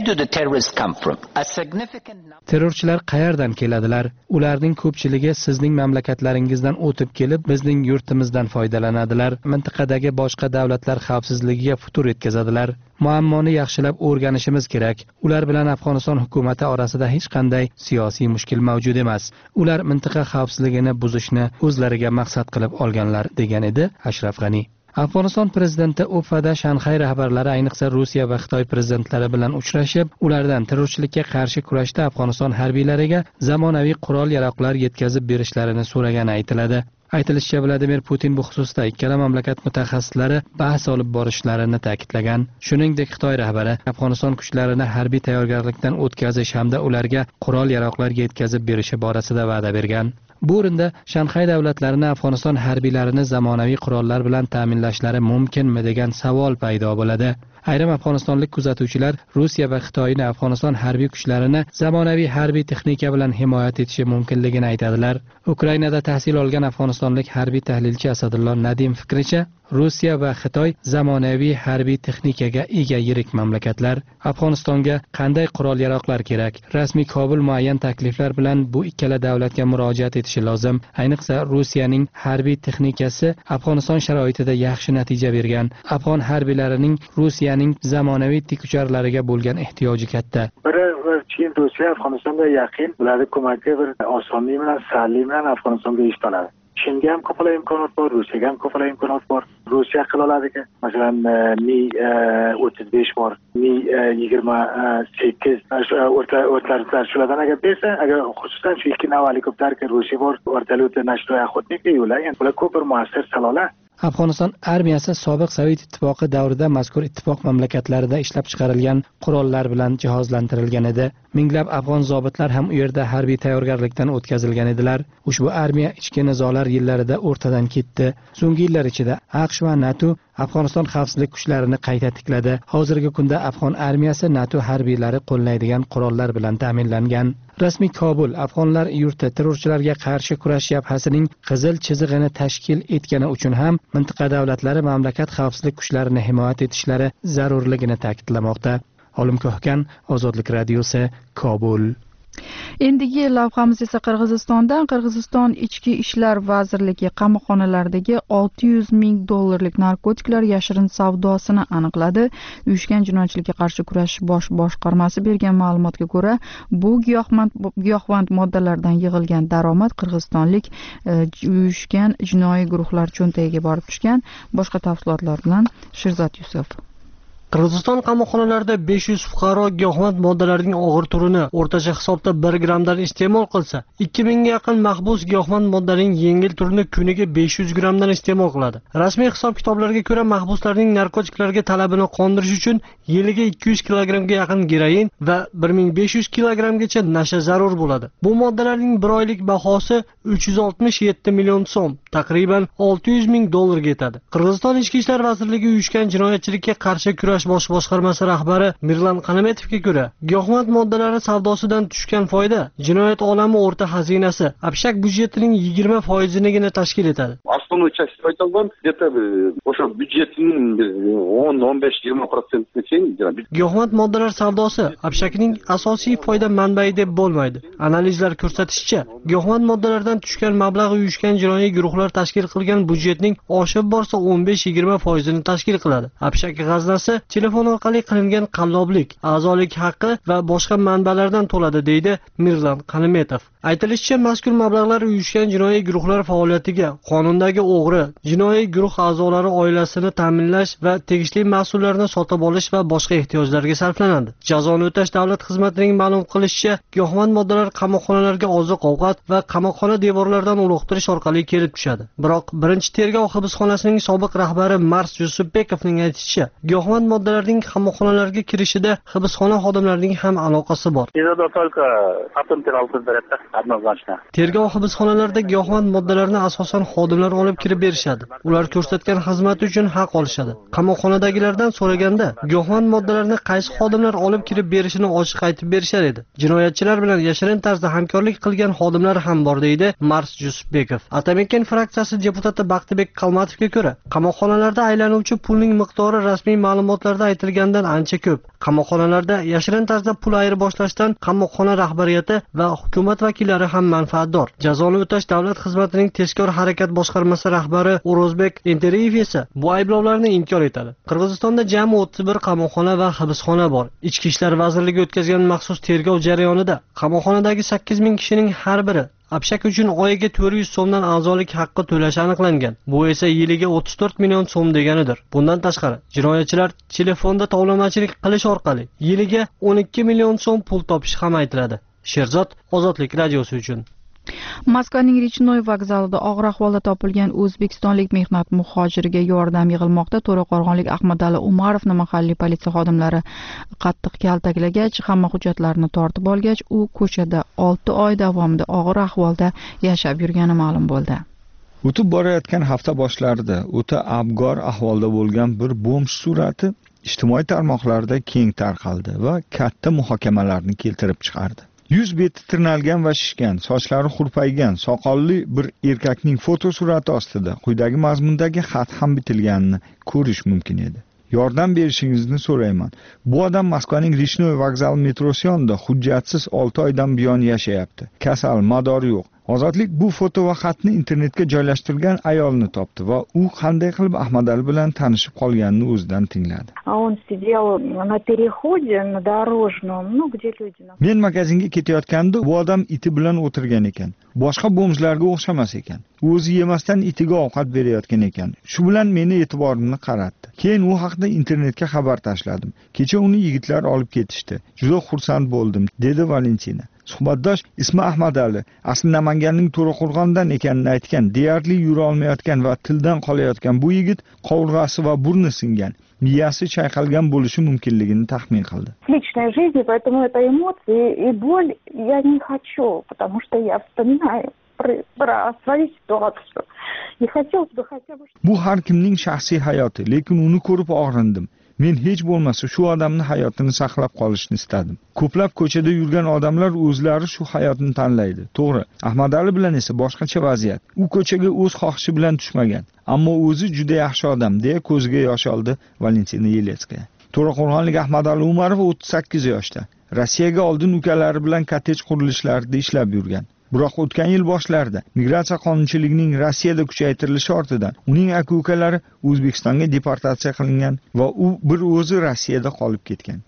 Terrorchilar qayerdan keladilar? Ularning ko'pchiligi sizning mamlakatlaringizdan o'tib kelib, bizning yurtimizdan foydalanadilar. Mintaqadagi boshqa davlatlar xavfsizligiga futur yetkazadilar. Muammoni yaxshilab o'rganishimiz kerak. Ular bilan Afg'oniston hukumati orasida hech qanday siyosiy mushkil mavjud emas. Ular mintaqa xavfsizligini buzishni o'zlariga maqsad qilib olganlar, degan edi Ashraf G'ani. Afg'oniston prezidenti Ufada Shanxay rahbarlari ayniqsa Rossiya va Xitoy prezidentlari bilan uchrashib, ulardan terrorchilikka qarshi kurashda Afg'oniston harbiylariga zamonaviy qurol-yaroqlar yetkazib berishlarini so'ragani aytiladi. Aytilishicha, Vladimir Putin bu xususda ikkala mamlakat mutaxassislari bahs olib borishlarini ta'kidlagan. Shuningdek, Xitoy rahbari Afg'oniston kuchlarini harbiy tayyorgarlikdan o'tkazish hamda ularga qurol-yaroqlar yetkazib berishi borasida va'da bergan. Bu o'rinda Shanxay davlatlarini Afg'oniston harbiylarini zamonaviy qurollar bilan ta'minlashlari mumkinmi degan savol paydo bo'ladi. Ayrim afg'onistonlik kuzatuvchilar Rossiya va Xitoyni Afg'oniston harbiy kuchlarini zamonaviy harbiy texnika bilan himoya etishi mumkinligini aytadilar. Ukrainada tahsil olgan afg'onistonlik harbiy tahlilchi Asadullo Nadim fikricha, Rossiya va Xitoy zamonaviy harbiy texnikaga ega yirik mamlakatlar. Afg'onistonga qanday qurol-yaroqlar kerak? Rasmiy Kobul muayyan takliflar bilan bu ikkala davlatga murojaat etishi lozim. Ayniqsa Rossiyaning harbiy texnikasi Afg'oniston sharoitida yaxshi natija bergan. Afg'on harbiylarining Rossiyaning zamonaviy tikucharlariga bo'lgan ehtiyoji katta. Biri Chin Rossiya Afg'onistonga yaqin, ularning ko'magi bir osonlik bilan, salllik bilan Afg'onistonga ishtonadi. Chinga ham ko'p imkoniyat bor, Rossiyaga ham ko'p imkoniyat bor. Rossiya qila oladiki, masalan, Mi o'ttiz besh bor, Mi yigirma sakkiz o'rta o'rtaliklar shulardan agar bersa, agar xususan shu ikki navali helikopterga Rossiya bor, o'rtalikda nashtoy охотники ular, yani ular ko'p bir muassir salolar. Afg'oniston armiyasi sobiq Sovet ittifoqi davrida mazkur ittifoq mamlakatlarida ishlab chiqarilgan qurollar bilan jihozlantirilgan edi. Minglab afg'on zobitlar ham u yerda harbiy tayyorgarlikdan o'tkazilgan edilar. Ushbu armiya ichki nizolar yillarida o'rtadan ketdi. So'nggi yillar ichida AQSh va NATO Afg'oniston xavfsizlik kuchlarini qayta tikladi. Hozirgi kunda afg'on armiyasi NATO harbiylari qo'llaydigan qurollar bilan ta'minlangan. Rasmiy Kobul afg'onlar yurti terrorchilarga qarshi kurash jabhasining qizil chizig'ini tashkil etgani uchun ham mintaqa davlatlari mamlakat xavfsizlik kuchlarini himoya etishlari zarurligini ta'kidlamoqda. Olim Ko'hkan, Ozodlik radiosi, Kobul. Endigi lavhamiz esa Qirg'izistondan. Qirg'iziston Ichki ishlar vazirligi qamoqxonalardagi olti yuz ming dollarlik narkotiklar yashirin savdosini aniqladi. Uyushgan jinoyatchilikka qarshi kurashish bosh boshqarmasi bergan ma'lumotga ko'ra, bu giyohvand giyohvand moddalardan yig'ilgan daromad qirg'izistonlik uyushgan jinoiy guruhlar cho'ntagiga borib tushgan. Boshqa tafsilotlar bilan Shirzat Yusuf. Qirg'iziston qamoqxonalarida besh yuz fuqaro giyohvand moddalarning og'ir turini o'rtacha hisobda bir grammdan iste'mol qilsa, ikki mingga yaqin mahbus giyohvand moddaning yengil turini kuniga besh yuz grammdan iste'mol qiladi. Rasmiy hisob-kitoblarga ko'ra, mahbuslarning narkotiklarga talabini qondirish uchun yiliga ikki yuz kilogrammga yaqin geroin va bir ming besh yuz kilogrammgacha nasha zarur bo'ladi. Bu moddalarning bir oylik bahosi uch yuz oltmish yetti million so'm, taqriban olti yuz ming dollarga yetadi. Qirg'iziston Ichki ishlar vazirligi uyushgan jinoyatchilikka qarshi kurash bosh boshqarmasi rahbari Mirlan Qanametovga ko'ra, giyohvand moddalari savdosidan tushgan foyda jinoyat olami o'rta xazinasi, Abshak budjetining yigirma foizinigina tashkil etadi. Основную часть aytolgan, где-то o'sha budjetning o'n o'n besh yigirma prosentga teң. Giyohvand moddalar savdosi Abshakning asosiy foyda manbai deb bo'lmaydi. Analizlar ko'rsatishicha, giyohvand moddalardan tushgan mablag' uyushgan jinoiy guruhlar tashkil qilgan budjetning oshib borsa o'n besh yigirma foizini tashkil qiladi. Abshak g'aznasi telefon orqali qilingan qalloblik, a'zolik haqqi va boshqa manbalardan to'ladi, deydi Mirlan Qanametov. Aytilishicha, mazkur mablag'lar uyushgan jinoiy guruhlar faoliyatiga, qonundagi o'g'ri, jinoiy guruh a'zolari oilasini ta'minlash va tegishli mas'ullarni sotib olish va boshqa ehtiyojlarga sarflanadi. Jazoni o'tash davlat xizmatining ma'lum qilishicha, giyohvand moddalar qamoqxonalarga oziq-ovqat va qamoqxona devorlaridan uloqtirish orqali kelib tushadi. Biroq birinchi tergov hibsxonasining sobiq rahbari Mars Yusupekovning aytishicha, giyohvand moddalarning qamoqxonalarga kirishida hibsxona xodimlarining ham aloqasi bor. Tergov hibsxonalarida giyohvand moddalarni asosan xodimlar olib kirib berishadi. Ular ko'rsatgan xizmat uchun haq olishadi. Qamoqxonadagilardan so'raganda, giyohvand moddalarni qaysi xodimlar olib kirib berishini ochiq aytib berishar edi. Jinoyatchilar bilan yashirin tarzda hamkorlik qilgan xodimlar ham bor, deydi Mars Yusupbekov. Atamekan fraksiyasi deputati Baxtibek Qalmatovga ko'ra, qamoqxonalarda aylanuvchi pulning miqdori rasmiy ma'lumotlarda aytilgandan ancha ko'p. Qamoqxonalarda yashirin tarzda pul ayirboshlashdan qamoqxona rahbariyati va hukumat vakillari ham manfaatdor. Jazoni o'tash davlat xizmatining tezkor harakat boshqarmasi rahbari O'rozbek Enteriyev esa bu ayblovlarni inkor etadi. Qirg'izistonda jami o'ttiz bir qamoqxona va hibsxona bor. Ichki ishlar vazirligi o'tkazgan maxsus tergov jarayonida qamoqxonadagi sakkiz ming kishining har biri Abshak uchun oyiga to'rt yuz so'mdan a'zolik haqqi to'lashi aniqlangan. Bu esa yiliga o'ttiz to'rt million so'm deganidir. Bundan tashqari, jinoyatchilar telefonda tovlamachilik qilish orqali yiliga o'n ikki million so'm pul topishi ham aytiladi. Sherzod, Ozodlik radiosi uchun. Moskvaning Rechnoy vokzalida og'ir ahvolda topilgan o'zbekistonlik mehnat muhojiriga yordam yig'ilmoqda. To'raqo'rg'onlik Ahmadali Umarovni mahalliy politsiya xodimlari qattiq kaltaklagach, hamma hujjatlarini tortib olgach, u ko'chada olti oy davomida og'ir ahvolda yashab yurgani ma'lum bo'ldi. O'tib borayotgan hafta boshlarida o'ta abgor ahvolda bo'lgan bir bomb surati ijtimoiy tarmoqlarda keng tarqaldi va katta muhokamalarni keltirib chiqardi. Yuz beti tirnalgan va shishgan, sochlari hurpaygan, soqolli bir erkakning fotosurati ostida quyidagi mazmundagi xat ham bitilganini ko'rish mumkin edi. Yordam berishingizni so'rayman. Bu odam Moskvaning Rechnoy vokzali metrosi yonida hujjatsiz olti oydan buyon yashayapti. Kasal, madori yo'q. Ozodlik bu foto va xatni internetga joylashtirgan ayolni topdi va u qanday qilib Ahmadali bilan tanishib qolganini o'zidan tingladi. Men magazinga ketayotganda bu odam iti bilan o'tirgan ekan. Boshqa bomjlarga o'xshamas ekan. U o'zi yemasdan itiga ovqat berayotgan ekan. Shu bilan meni e'tiborimni qaratdi. Keyin u haqida internetga xabar tashladim. Kecha uni yigitlar olib ketishdi. Juda xursand bo'ldim, dedi Valentina. Suhbatdosh ismi Ahmadali, asli Namanganning To'raqo'rg'ondan ekanini aytgan, deyarli yura olmayotgan va tildan qolayotgan bu yigit qovurg'asi va burni singan, miyasi chayqalgan bo'lishi mumkinligini taxmin qildi. Личной жизни, поэтому это эмоции и боль я не хочу, потому что я вспоминаю про свою ситуацию. И хотелось бы хотя бы... Bu har kimning shaxsiy hayoti, lekin uni ko'rib og'rindim. Men hech bo'lmasa shu odamning hayotini saqlab qolishni istadim. Ko'plab ko'chada yurgan odamlar o'zlari shu hayotni tanlaydi. To'g'ri, Ahmadali bilan esa boshqacha vaziyat. U ko'chaga o'z xohishi bilan tushmagan, ammo o'zi juda yaxshi odam, deya ko'ziga yosh oldi Valentina Yeletskaya. To'raqo'rg'onlik Ahmadali Umarov o'ttiz sakkiz yoshda. Rossiyaga oldin ukalari bilan kottej qurilishlarida ishlab yurgan. Biroq o'tgan yil boshlarida migratsiya qonunchiligining Rossiyada kuchaytirilishi ortidan uning aka-ukalari O'zbekistonga deportatsiya qilingan va u bir o'zi Rossiyada qolib ketgan.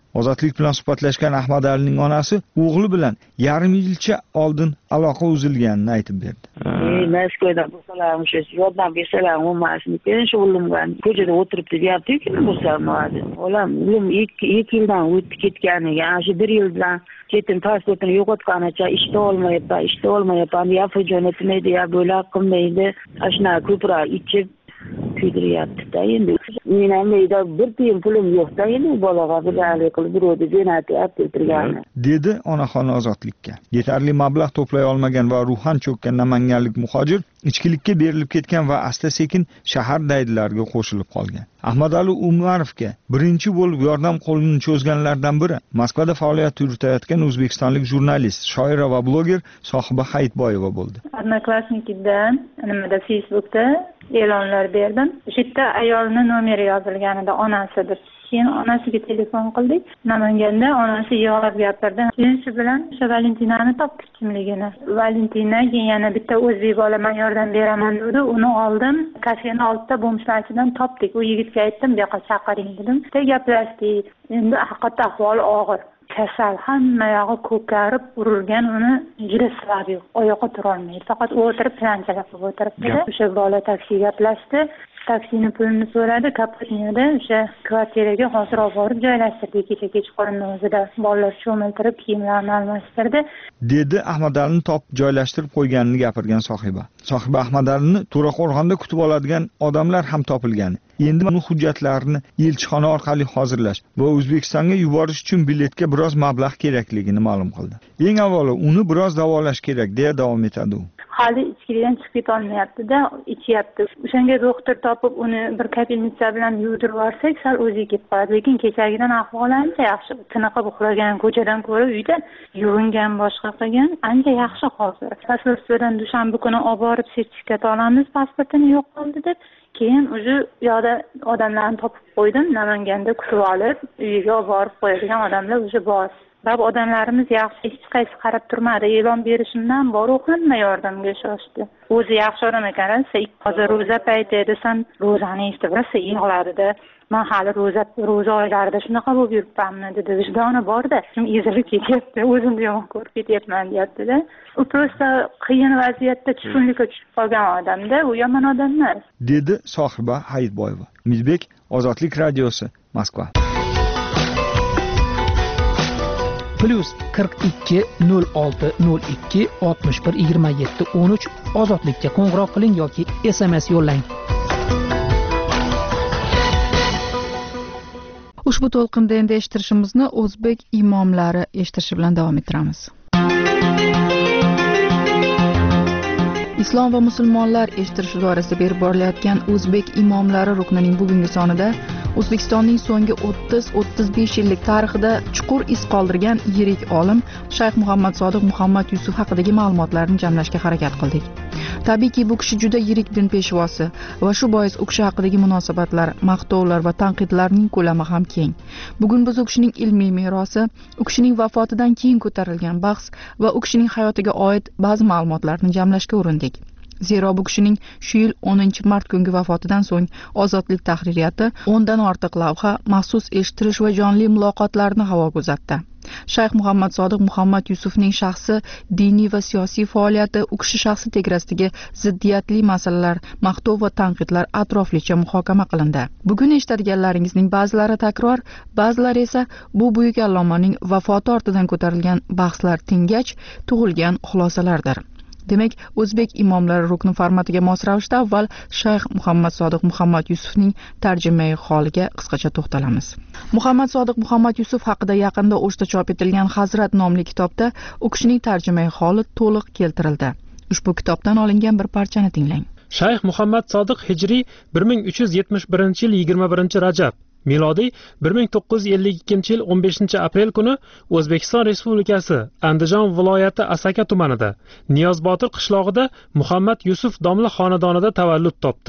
Ozodlik bilan suhbatlashgan Ahmad Alining onasi o'g'li bilan yarim yilcha oldin aloqa uzilganini aytib berdi. Moskvada bo'lsalar, o'sha yordam bersalar, bo'lmasmikin, shu o'g'limgan ko'chada o'tiribdi deyapti-ku, kim bo'lsa, hozir. Olam, o'g'lim ikki yildan o'tib ketganiga, shu bir yil bilan ketin pasportini yo'qotganicha ishda olmayapman, ishda olmayapman, ya fojon etmaydi, ya bo'ylab qilmaydi. Ashuna ko'proq ichib kuydiryapti-da endi. Men ham uyda bir tiyin pulim yo'q-da endi bolaga biralik qilib birovni jo'natyapti turgani. Dedi onaxon Ozodlikka. Yetarli mablag' to'play olmagan va ruhan cho'kkan namanganlik muhojir ichkilikka berilib ketgan va asta-sekin shahar daydilariga qo'shilib qolgan. Ahmad Ali Umarovga birinchi bo'lib yordam qo'lini cho'zganlardan biri Moskvada faoliyat yuritayotgan o'zbekistonlik jurnalist, shoira va bloger Sohiba Hayitboyeva bo'ldi. Odnoklassnikidan nimada Facebookda e'lonlar berdim. O'sha yerda ayolning nomeri yozilganida onasidir. Keyin onasiga telefon qildik. Namanganda onasi yig'lab gapirdi. Keyin shu bilan o'sha Valentinani topdik kimligini. Valentina yana bitta o'zbek bola men yordam beraman dedi. Uni oldim. Kafeni oldida bomshlarchidan topdik. U yigitga aytdim, "Bu yoqqa chaqiring" dedim. Bitta gaplashdik. Endi haqiqatda ahvoli og'ir. Kasal, hamma yog'i ko'karib, urilgan, uni juda silabi yo'q. Oyoqqa tura olmaydi. Faqat o'tirib planchalab o'tiribdi. O'sha bola taksi gaplashdi. Taksini pulini so'radi, Kapotniyada o'sha kvartiraga hozir olib borib joylashtirdik. Kecha kechqurunni o'zida bolalar cho'miltirib, kiyimlarini almashtirdi. Dedi Ahmad Alini topib joylashtirib qo'yganini gapirgan Sohiba. Sohiba Ahmad Alini To'raqo'rg'onda kutib oladigan odamlar ham topilgan. Endi uni hujjatlarini elchixona orqali hozirlash va O'zbekistonga yuborish uchun biletga biroz mablag' kerakligini ma'lum qildi. Eng avvalo uni biroz davolash kerak, deya davom etadi u. Hali ichkiridan chiqib ketolmayapti-da, ichyapti. O'shanga doktor topib uni bir kapelnitsa bilan yuvdirib yuborsak, sal o'ziga kelib qoladi. Lekin kechagidan ahvoli ancha yaxshi. Tiniqib uxlagan, ko'chadan ko'ra uyda yuvingan, boshqa qilgan, ancha yaxshi hozir. Pasportdan dushanba kuni olib borib sertifikat olamiz, pasportini yo'q qoldi deb. Keyin o'zi yo'da odamlarni topib qo'ydim, Namanganda kutib olib, uyiga olib borib qo'yadigan odamlar o'zi bor. Bab odamlarimiz yaxshi, hech qaysi qarab turmadi. E'lon berishimdan bor hamma yordamga shoshdi. O'zi yaxshi odam ekan, hozir ro'za payti desam, ro'zani eshitib rosa yig'ladi-da. Men hali ro'za ro'za oylarida shunaqa bo'lib yuribmanmi dedi. Vijdoni bor-da, kim ezilib ketyapti, o'zimni yomon ko'rib ketyapman deyapti-da. U prosta qiyin vaziyatda tushkunlikka tushib qolgan odamda, u yomon odam emas. Dedi Sohiba Hayitboyeva. Umidbek, Ozodlik radiosi, Moskva. Plus qirq ikki nol olti nol ikki oltmish bir yigirma yetti o'n uch Ozodlikka qo'ng'iroq qiling yoki S M S yo'llang. Ushbu to'lqinda endi eshittirishimizni o'zbek imomlari eshittirishi bilan davom ettiramiz. Islom va musulmonlar eshittirish doirasida berib borilayotgan o'zbek imomlari ruknining bugungi sonida O'zbekistonning so'nggi o'ttiz o'ttiz besh yillik tarixida chuqur iz qoldirgan yirik olim Shayx Muhammad Sodiq Muhammad Yusuf haqidagi ma'lumotlarni jamlashga harakat qildik. Tabiiyki, bu kishi juda yirik din peshvosi va shu bois u kishi haqidagi munosabatlar, maqtovlar va tanqidlarning ko'lami ham keng. Bugun biz u kishining ilmiy merosi, u kishining vafotidan keyin ko'tarilgan bahs va u kishining hayotiga oid ba'zi ma'lumotlarni jamlashga urindik. Zero bu kishining shu yil o'ninchi mart kungi vafotidan so'ng Ozodlik tahririyati o'ndan ortiq lavha, maxsus eshittirish va jonli muloqotlarni havoga uzatdi. Shayx Muhammad Sodiq Muhammad Yusufning shaxsi, diniy va siyosiy faoliyati, u kishi shaxsi tegrasidagi ziddiyatli masalalar, maqtov va tanqidlar atroflicha muhokama qilindi. Bugun eshitadiganlaringizning ba'zilari takror, ba'zilari esa bu buyuk allomaning vafoti ortidan ko'tarilgan bahslar tingach tug'ilgan xulosalardir. Demak, o'zbek imomlari rukni formatiga mos ravishda avval Shayx Muhammad Sodiq Muhammad Yusufning tarjimai holiga qisqacha to'xtalamiz. Muhammad Sodiq Muhammad Yusuf haqida yaqinda o'shda chop etilgan Hazrat nomli kitobda u kishining tarjimai holi to'liq keltirildi. Ushbu kitobdan olingan bir parchani tinglang. Shayx Muhammad Sodiq hijriy bir ming uch yuz yetmish birinchi yil yigirma birinchi Rajab, milodiy bir ming to'qqiz yuz ellik ikkinchi yil o'n beshinchi aprel kuni O'zbekiston Respublikasi Andijon viloyati Asaka tumanida Niyozbotir qishlog'ida Muhammad Yusuf domla xonadonida tavallud topdi.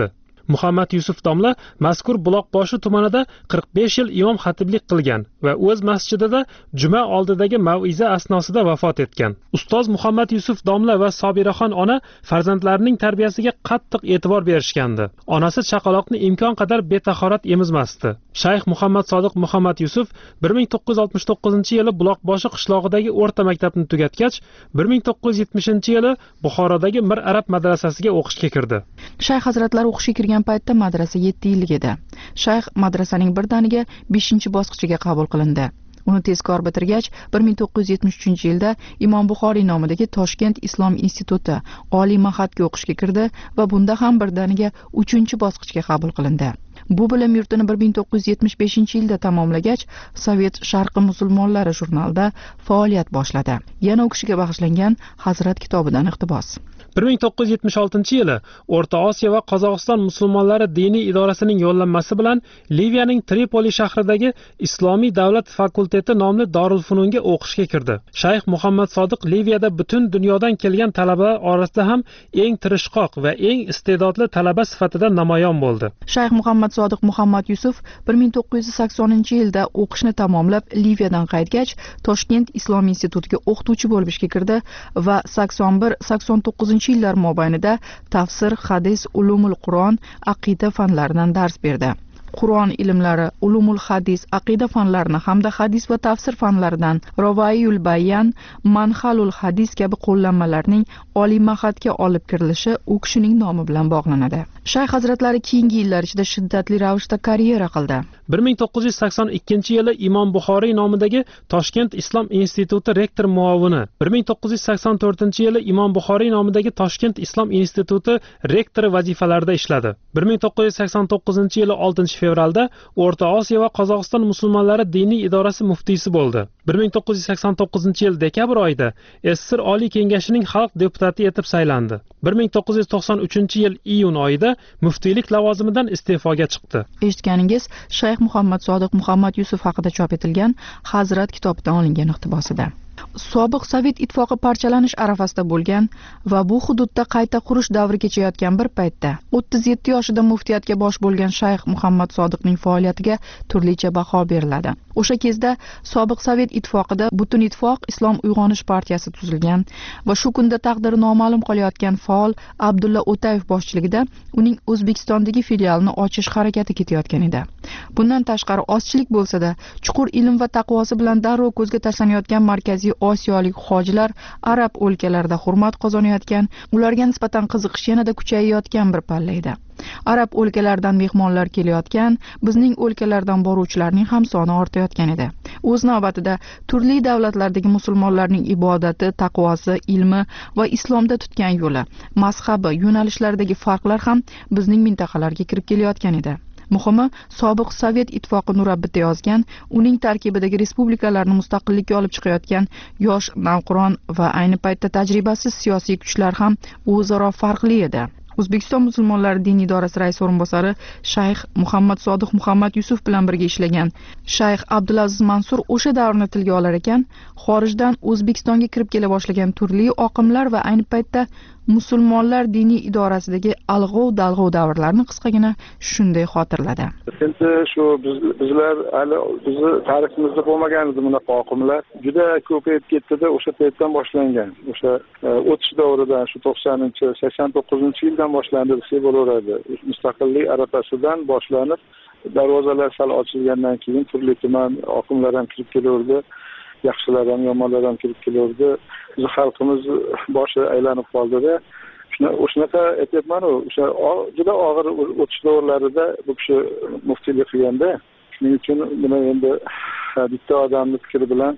Muhammad Yusuf domla mazkur Buloqboshi tumanida qirq besh yil imom xatiblik qilgan va o'z masjidida juma oldidagi mav'iza asnosida vafot etgan. Ustoz Muhammad Yusuf domla va Sobiraxon ona farzandlarining tarbiyasiga qattiq e'tibor berishgandi. Onasi chaqaloqni imkon qadar betahorat emizmasdi. Shayx Muhammad Sodiq Muhammad Yusuf bir ming to'qqiz yuz oltmish to'qqizinchi yili Buloqboshi qishlog'idagi o'rta maktabni tugatgach, bir ming to'qqiz yuz yetmishinchi yili Buxorodagi Mir Arab madrasasiga o'qishga kirdi. Shayx hazratlari o'qishga kirgan paytda madrasa yetti yillik edi. Shayx madrasaning birdaniga beshinchi bosqichiga qabul qilindi. Uni tezkor bitirgach, bir ming to'qqiz yuz yetmish uchinchi yilda Imom Buxoriy nomidagi Toshkent Islom instituti oliy ma'hadga o'qishga kirdi va bunda ham birdaniga uchinchi bosqichga qabul qilindi. Bu bilim yurtini bir ming to'qqiz yuz yetmish beshinchi yilda tamomlagach, Sovet Sharqi musulmonlari jurnalida faoliyat boshladi. Yana o'qishiga bag'ishlangan Hazrat kitobidan iqtibos. bir ming to'qqiz yuz yetmish oltinchi yili O'rta Osiyo va Qozog'iston musulmonlari diniy idorasining yo'llanmasi bilan Liviyaning Tripoli shahridagi Islomiy davlat fakulteti nomli Dorulfununga o'qishga kirdi. Shayx Muhammad Sodiq Liviyada butun dunyodan kelgan talabalar orasida ham eng tirishqoq va eng iste'dodli talaba sifatida namoyon bo'ldi. Shayx Muhammad Sodiq Muhammad Yusuf bir ming to'qqiz yuz saksoninchi yilda o'qishni tamomlab Liviyadan qaytgach, Toshkent Islom institutiga o'qituvchi bo'lib ishga kirdi va sakson bir sakson to'qqizinchi yillar mobaynida tafsir, hadis, ulumul Qur'on, aqida fanlaridan dars berdi. Qur'on ilmlari, ulumul hadis, aqida fanlarini hamda hadis va tafsir fanlaridan Ravaiul Bayan, Manhalul hadis kabi qo'llanmalarning oliy ma'hadga olib kirilishi u kishining nomi bilan bog'lanadi. Shayx hazratlari keyingi yillar ichida shiddatli ravishda karyera qildi. bir ming to'qqiz yuz sakson ikkinchi yili Imom Buxoriy nomidagi Toshkent Islom instituti rektor muovini, bir ming to'qqiz yuz sakson to'rtinchi yili Imom Buxoriy nomidagi Toshkent Islom instituti rektori vazifalarida ishladi. bir ming to'qqiz yuz sakson to'qqizinchi yili oltinchi fevralda O'rta Osiyo va Qozog'iston musulmonlari diniy idorasi muftiysi bo'ldi. bir ming to'qqiz yuz sakson to'qqizinchi yil dekabr oyida SSR Oliy kengashining xalq deputati etib saylandi. bir ming to'qqiz yuz to'qson uchinchi yil iyun oyida muftiylik lavozimidan iste'foga chiqdi. Eshitganingiz Shayx Muhammad Sodiq Muhammad Yusuf haqida chop etilgan Hazrat kitobidan olingan iqtibosida. Sobiq Sovet ittifoqi parchalanish arafasida bo'lgan va bu hududda qayta qurish davri kechayotgan bir paytda o'ttiz yetti yoshida muftiyatga bosh bo'lgan Shayx Muhammad Sodiqning faoliyatiga turlicha baho beriladi. O'sha kezda sobiq Sovet ittifoqida Butun ittifoq Islom uyg'onish partiyasi tuzilgan va shu kunda taqdiri noma'lum qolayotgan faol Abdulla O'tayev boshchiligida uning O'zbekistondagi filialini ochish harakati ketayotgan edi. Bundan tashqari ozchilik bo'lsa-da, chuqur ilm va taqvosi bilan darrov ko'zga tashlanayotgan markaziy osiyolik hojilar arab o'lkalarida hurmat qozonayotgan, ularga nisbatan qiziqish yanada kuchayayotgan bir palla edi. Arab o'lkalaridan mehmonlar kelayotgan, bizning o'lkalardan boruvchilarning ham soni ortayotgan edi. O'z navbatida turli davlatlardagi musulmonlarning ibodati, taqvosi, ilmi va islomda tutgan yo'li, mazhabi, yo'nalishlaridagi farqlar ham bizning mintaqalarga kirib kelayotgan edi. Muhimi, sobiq Sovet ittifoqi Nurabbida yozgan, uning tarkibidagi respublikalarni mustaqillikka olib chiqayotgan yosh navqiron va ayni paytda tajribasiz siyosiy kuchlar ham o'zaro farqli edi. O'zbekiston musulmonlari diniy idorasi rais o'rinbosari Shayx Muhammad Sodiq Muhammad Yusuf bilan birga ishlagan Shayx Abdulaziz Mansur o'sha davrni tilga olar ekan, xorijdan O'zbekistonga kirib kela boshlagan turli oqimlar va ayni paytda musulmonlar diniy idorasidagi alg'ov-dalg'ov davrlarni qisqagina shunday xotirladi. Endi shu biz, bizlar hali bizni tariximizda bo'lmagan edi bunaqa oqimlar. Juda ko'payib ketdi-da, o'sha paytdan boshlangan. O'sha o'tish davridan, shu to'qsoninchi, sakson to'qqizinchi yildan boshlandi desa bo'laveradi. Mustaqillik arafasidan boshlanib, darvozalar sal ochilgandan keyin turli tuman oqimlar ham kirib kelaverdi. Yaxshilar ham, yomonlar ham kirib kelaverdi. Biz xalqimiz boshi aylanib qoldi-da. O'shanaqa aytyapman, o'sha juda og'ir o'tish davrlarida bu kishi muftiylik qilganda, shuning uchun buni endi bitta odamni fikri bilan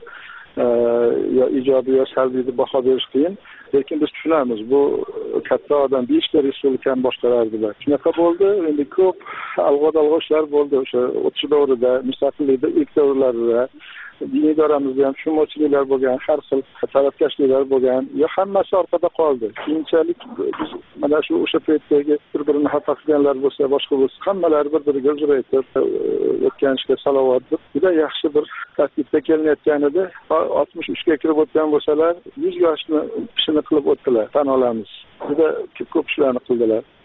yo ijobiy yo salbiy deb baho berish qiyin. Lekin biz tushunamiz, bu katta odam beshta respublikani boshqarardilar. Shunaqa bo'ldi, endi ko'p alg'od-alg'od ishlar bo'ldi o'sha o'tish davrida, mustaqillikda ilk davrlarida. Diniy idoramizda ham tushunmovchiliklar bo'lgan, har xil tarafkashliklar bo'lgan, yo hammasi orqada qoldi. Keyinchalik biz mana shu o'sha paytdagi bir-birini xato qilganlar bo'lsa, boshqa bo'lsa, hammalari bir-biriga uzr aytib, o'tgan ishga salovat deb, juda yaxshi bir tartibda kelinayotgan edi. oltmish uchga kirib o'tgan bo'lsalar, yuz yoshni ishini qilib o'tdilar, tan olamiz. Juda ko'p ishlarni qildilar.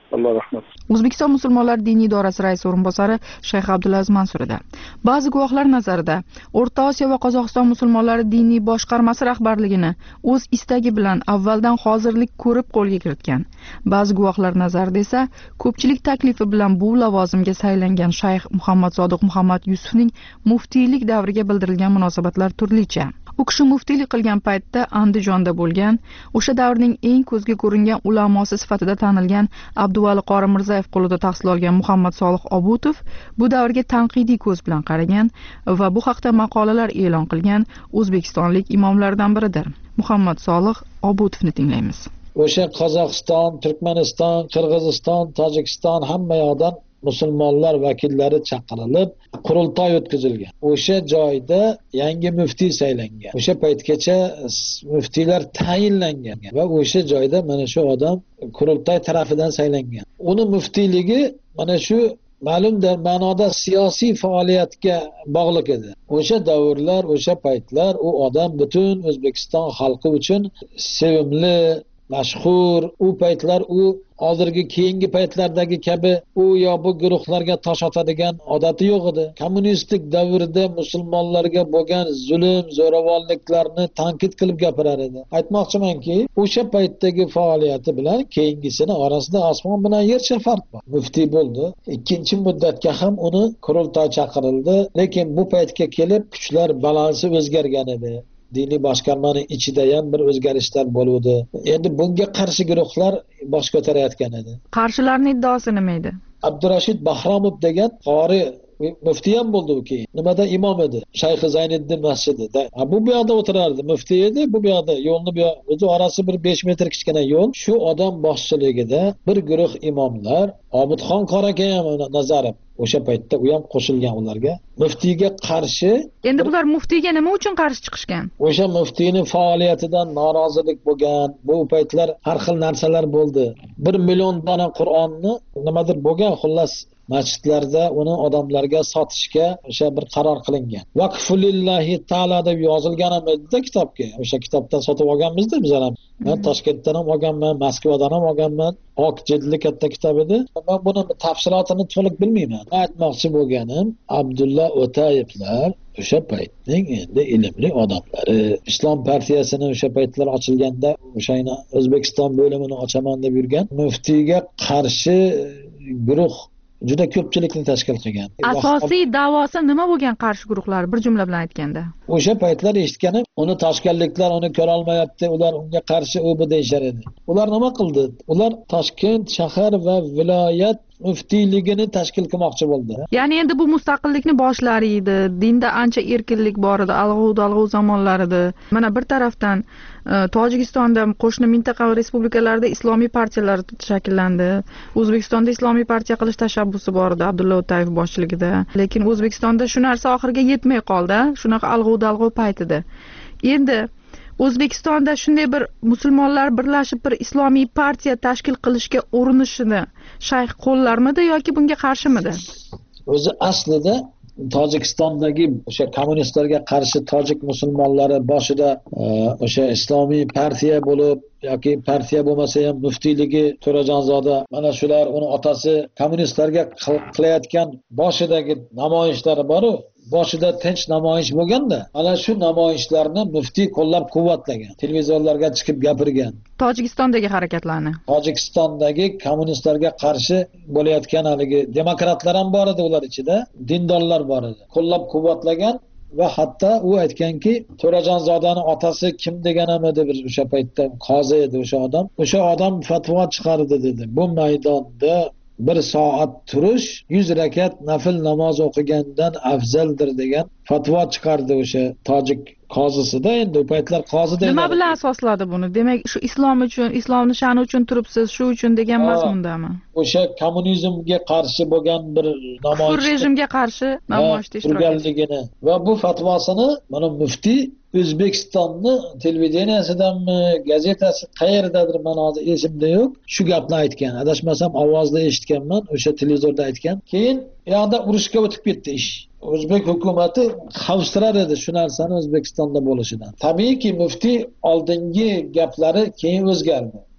alloh rahmat. O'zbekiston musulmonlar diniy idorasi raisi o'rinbosari Shayx Abdulaziz Mansurida. Ba'zi guvohlar nazarida O'rta Osiyo va Qozog'iston musulmonlari diniy boshqarmasi rahbarligini o'z istagi bilan avvaldan hozirlik ko'rib qo'lga kiritgan. Ba'zi guvohlar nazarida esa ko'pchilik taklifi bilan bu lavozimga saylangan Shayx Muhammad Sodiq Muhammad Yusufning muftiylik davriga bildirilgan munosabatlar turlicha. U kishi muftiylik qilgan paytda Andijonda bo'lgan, o'sha davrning eng ko'zga ko'ringan ulamosi sifatida tanilgan Abduvali Qori Mirzayev qo'lida tahsil olgan Muhammad Solih Obutov bu davrga tanqidiy ko'z bilan qaragan va bu haqda maqolalar e'lon qilgan o'zbekistonlik imomlardan biridir. Muhammad Solih Obutovni tinglaymiz. O'sha Qozog'iston, Turkmaniston, Qirg'iziston, Tojikiston hamma yoqdan musulmonlar vakillari chaqirilib qurultoy o'tkazilgan. O'sha joyda yangi muftiy saylangan. O'sha paytgacha muftiylar tayinlangan va o'sha joyda mana shu odam qurultoy tarafidan saylangan. Uni muftiyligi mana shu ma'lum ma'noda siyosiy faoliyatga bog'liq edi. O'sha davrlar, o'sha paytlar u odam butun O'zbekiston xalqi uchun sevimli, mashhur. U paytlar u hozirgi keyingi paytlardagi kabi u yo bu guruhlarga tosh otadigan odati yo'q edi. Kommunistik davrda musulmonlarga bo'lgan zulm, zo'ravonliklarni tanqid qilib gapirar edi. Aytmoqchimanki, o'sha paytdagi faoliyati bilan keyingisini orasida osmon bilan yercha farq bor. Muftiy bo'ldi. Ikkinchi muddatga ham uni qurultoy chaqirildi, lekin bu paytga kelib kuchlar balansi o'zgargan edi. Diniy boshqarmaning ichida ham bir o'zgarishlar bo'ldi. Endi bunga qarshi guruhlar bosh ko'tarayotgan edi. Qarshilarning iddaosi nima edi? Abdurashid Bahromov degan qori muftiy ham bo'ldi u keyin. Nimada imom edi? Shayx Zayniddin masjidida. Bu bu yoqda o'tirardi, muftiy edi. Bu bu yoqda yo'lni bu o'zi orasi bir besh metr kichkina yo'l. Shu odam boshchiligida bir guruh imomlar, Obidxon Qoraka ham Nazarov o'sha paytda u ham qo'shilgan ularga. Muftiyga qarshi. Endi bular muftiyga nima uchun qarshi chiqishgan? O'sha muftiyning faoliyatidan norozilik bo'lgan. Bu paytlar har xil narsalar bo'ldi. bir million dona Qur'onni nimadir bo'lgan, xullas masjidlarda uni odamlarga sotishga o'sha bir qaror qilingan. Vaqfulillahi ta'ala deb yozilgan ham edi kitobga. O'sha kitobdan sotib olganmizda biz ham. Men Toshkentdan ham olganman, Moskvadan ham olganman. Oq jildli katta kitob edi. Men buni tafsilotini to'liq bilmayman. Aytmoqchi bo'lganim, Abdulla O'tayevlar o'sha paytning endi ilmli odamlari. Islom partiyasini o'sha paytlar ochilganda o'shayni O'zbekiston bo'limini ochaman deb yurgan muftiyga qarshi guruh juda ko'pchilikni tashkil qilgan. Asosiy da'vosi nima bo'lgan qarshi guruhlar bir jumla bilan aytganda? O'sha paytlar eshitganim, uni toshkentliklar uni ko'ra olmayapti, ular unga qarshi u bu deyishar edi. Ular nima qildi? Ular Toshkent shahar va viloyat muftiyligini tashkil qilmoqchi bo'ldi. Ya'ni endi bu mustaqillikni boshlari edi. Dinda ancha erkinlik bor edi, alg'u-dalg'u zamonlar edi. Mana bir tarafdan Tojikistonda qo'shni mintaqa va respublikalarda islomiy partiyalar shakllandi. O'zbekistonda islomiy partiya qilish tashabbusi bor edi Abdulla O'tayev boshchiligida. Lekin O'zbekistonda shu narsa oxiriga yetmay qoldi. Shunaqa alg'u-dalg'u payt edi. Endi O'zbekistonda shunday bir musulmonlar birlashib bir islomiy partiya tashkil qilishga urinishini shayx qo'llarmidi yoki bunga qarshimidi? O'zi aslida Tojikistondagi o'sha kommunistlarga qarshi tojik musulmonlari boshida o'sha islomiy partiya bo'lib yoki partiya bo'lmasa ham muftiyligi To'rajonzoda, mana shular uni otasi kommunistlarga qilayotgan boshidagi namoyishlari bor-ku, boshida tinch namoyish bo'lganda, ana shu namoyishlarni muftiy qo'llab-quvvatlagan, televizorlarga chiqib gapirgan. Tojikistondagi harakatlarni. Tojikistondagi kommunistlarga qarshi bo'layotgan haligi demokratlar ham bor edi ular ichida, dindorlar bor edi. Qo'llab-quvvatlagan va hatto u aytganki, To'rajonzodani otasi kim degan ham edi bir o'sha paytda qozi edi o'sha odam. O'sha odam fatvo chiqardi dedi. Bu maydonda bir soat turish yuz rakat nafil namoz o'qigandan afzaldir degan fatvo chiqardi o'sha tojik qozisida. Endi u paytlar qozi deyiladi. Nima bilan asosladi buni? Demak, shu islom uchun, islomni sha'ni uchun turibsiz, shu uchun degan mazmundami? O'sha kommunizmga qarshi bo'lgan bir namoyish, kufr rejimga qarshi namoyishda ishtirok etgan va bu fatvosini mana muftiy O'zbekistonni televideniyasidanmi, gazetasi qayerdadir, men hozir esimda yo'q, shu gapni aytgan. Adashmasam ovozda eshitganman, o'sha televizorda aytgan. Keyin yoqda urushga o'tib ketdi ish. O'zbek hukumatı xavfsirar edi shu narsani O'zbekistonda bo'lishidan. Tabiiyki muftiy oldingi gaplari keyin o'zgardi.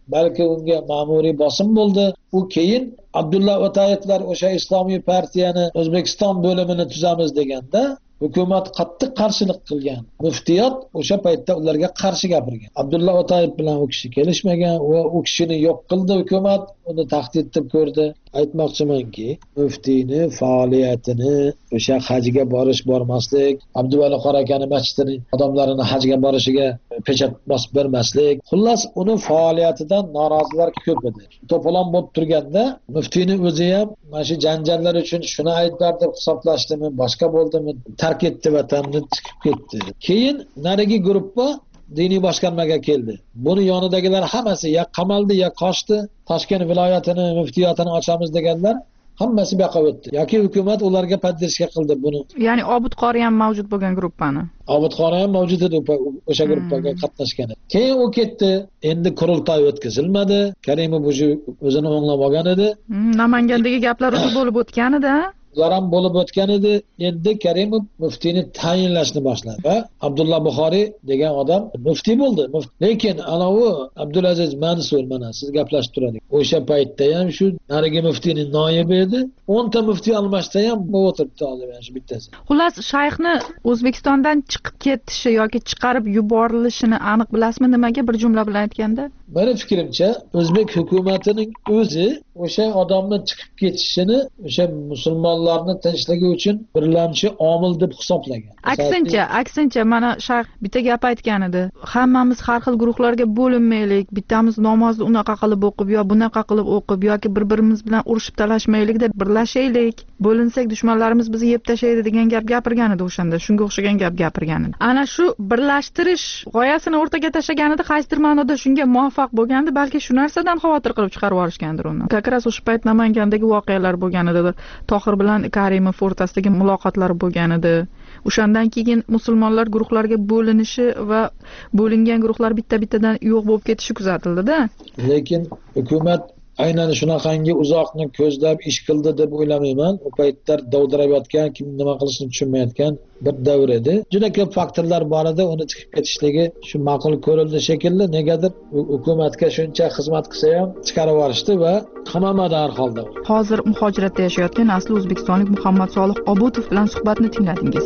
balki unga ma'muriy bosim bo'ldi. U keyin Abdulla O'tayevlar o'sha islomiy partiyani O'zbekiston bo'limini tuzamiz deganda hukumat qattiq qarshilik qilgan. Muftiyat o'sha paytda ularga qarshi gapirgan. Abdulla O'tayev bilan u kishi kelishmagan va u kishini yo'q qildi hukumat, uni tahdid etib ko'rdi. Aytmoqchimanki, muftiyni faoliyatini o'sha hajga borish bormaslik, Abduvali Qora akani masjidining odamlarini hajga borishiga pechat bosib bermaslik, xullas uni faoliyatidan norozilar ko'p edi. To'polon bo'lib turganda muftiyni o'zi ham mana shu janjallar uchun shuni aybdor deb hisoblashdimi, boshqa bo'ldimi, tark etdi vatanni, chiqib ketdi. Keyin narigi guruhga diniy boshqarmaga keldi. Buni yonidagilar hammasi ya qamaldi, ya qochdi. Toshkent viloyatini, muftiyatini ochamiz deganlar hammasi bu yoqqa o'tdi. Yoki hukumat ularga poddershka qildi buni. Ya'ni Obid Qori ham mavjud bo'lgan guruhni. Obid Qori ham mavjud edi o'sha guruhga qatnashgan. Keyin u ketdi. Endi qurultoy o'tkazilmadi. Karimov o'zini o'nglab olgan edi. Namangandagi gaplar o'zi bo'lib o'tgan-edi. Ular ham bo'lib o'tgan edi. Endi Karimov muftiyni tayinlashni boshladi va Abdulla Buxoriy degan odam muftiy bo'ldi. Lekin anavi Abdulaziz Mansur mana siz gaplashib turadi. O'sha paytda ham shu narigi muftiyning noibi edi. o'nta muftiy almashsa ham bu o'tiribdi hozir shu bittasi. Xullas, shayxni O'zbekistondan chiqib ketishi yoki chiqarib yuborilishini aniq bilasizmi nimaga bir jumla bilan aytganda? Meni fikrimcha, O'zbek hukumatining o'zi o'sha odamning chiqib ketishini o'sha musulmonlarni tinchligi uchun birlamchi omil deb hisoblagan. Aksincha, aksincha mana shayx bitta gap aytgan edi. Hammamiz har xil guruhlarga bo'linmaylik, bittamiz namozni unaqa qilib o'qib yo bunaqa qilib o'qib yoki bir-birimiz bilan urushib talashmaylik deb birlashaylik. Bo'linsak dushmanlarimiz bizni yeb tashlaydi degan gap gapirgan edi o'shanda. Shunga o'xshagan gap gapirgan edi. Ana shu birlashtirish g'oyasini o'rtaga tashlaganida qaysidir ma'noda shunga muvaffaq bo'lgandi, balki shu narsadan xavotir qilib chiqarib yuborishgandir uni. Kakras o'sha payt Namangandagi voqealar bo'lgan edi. Tohir bilan Karimov o'rtasidagi muloqotlar bo'lgan edi. O'shandan keyin musulmonlar guruhlarga bo'linishi va bo'lingan guruhlar bitta-bittadan yo'q bo'lib ketishi kuzatildi-da. Lekin hukumat aynan shunaqangi uzoqni ko'zlab ish qildi deb o'ylamayman. U paytlar dovdirayotgan, kim nima qilishini tushunmayotgan bir davr edi. Juda ko'p faktorlar bor edi, uni chiqib ketishligi shu ma'qul ko'rildi shekilli. Negadir hukumatga shuncha xizmat qilsa ham chiqarib yuborishdi va qamamadi har holda. Hozir muhojiratda yashayotgan asli o'zbekistonlik Muhammad Solih Obutov bilan suhbatni tingladingiz.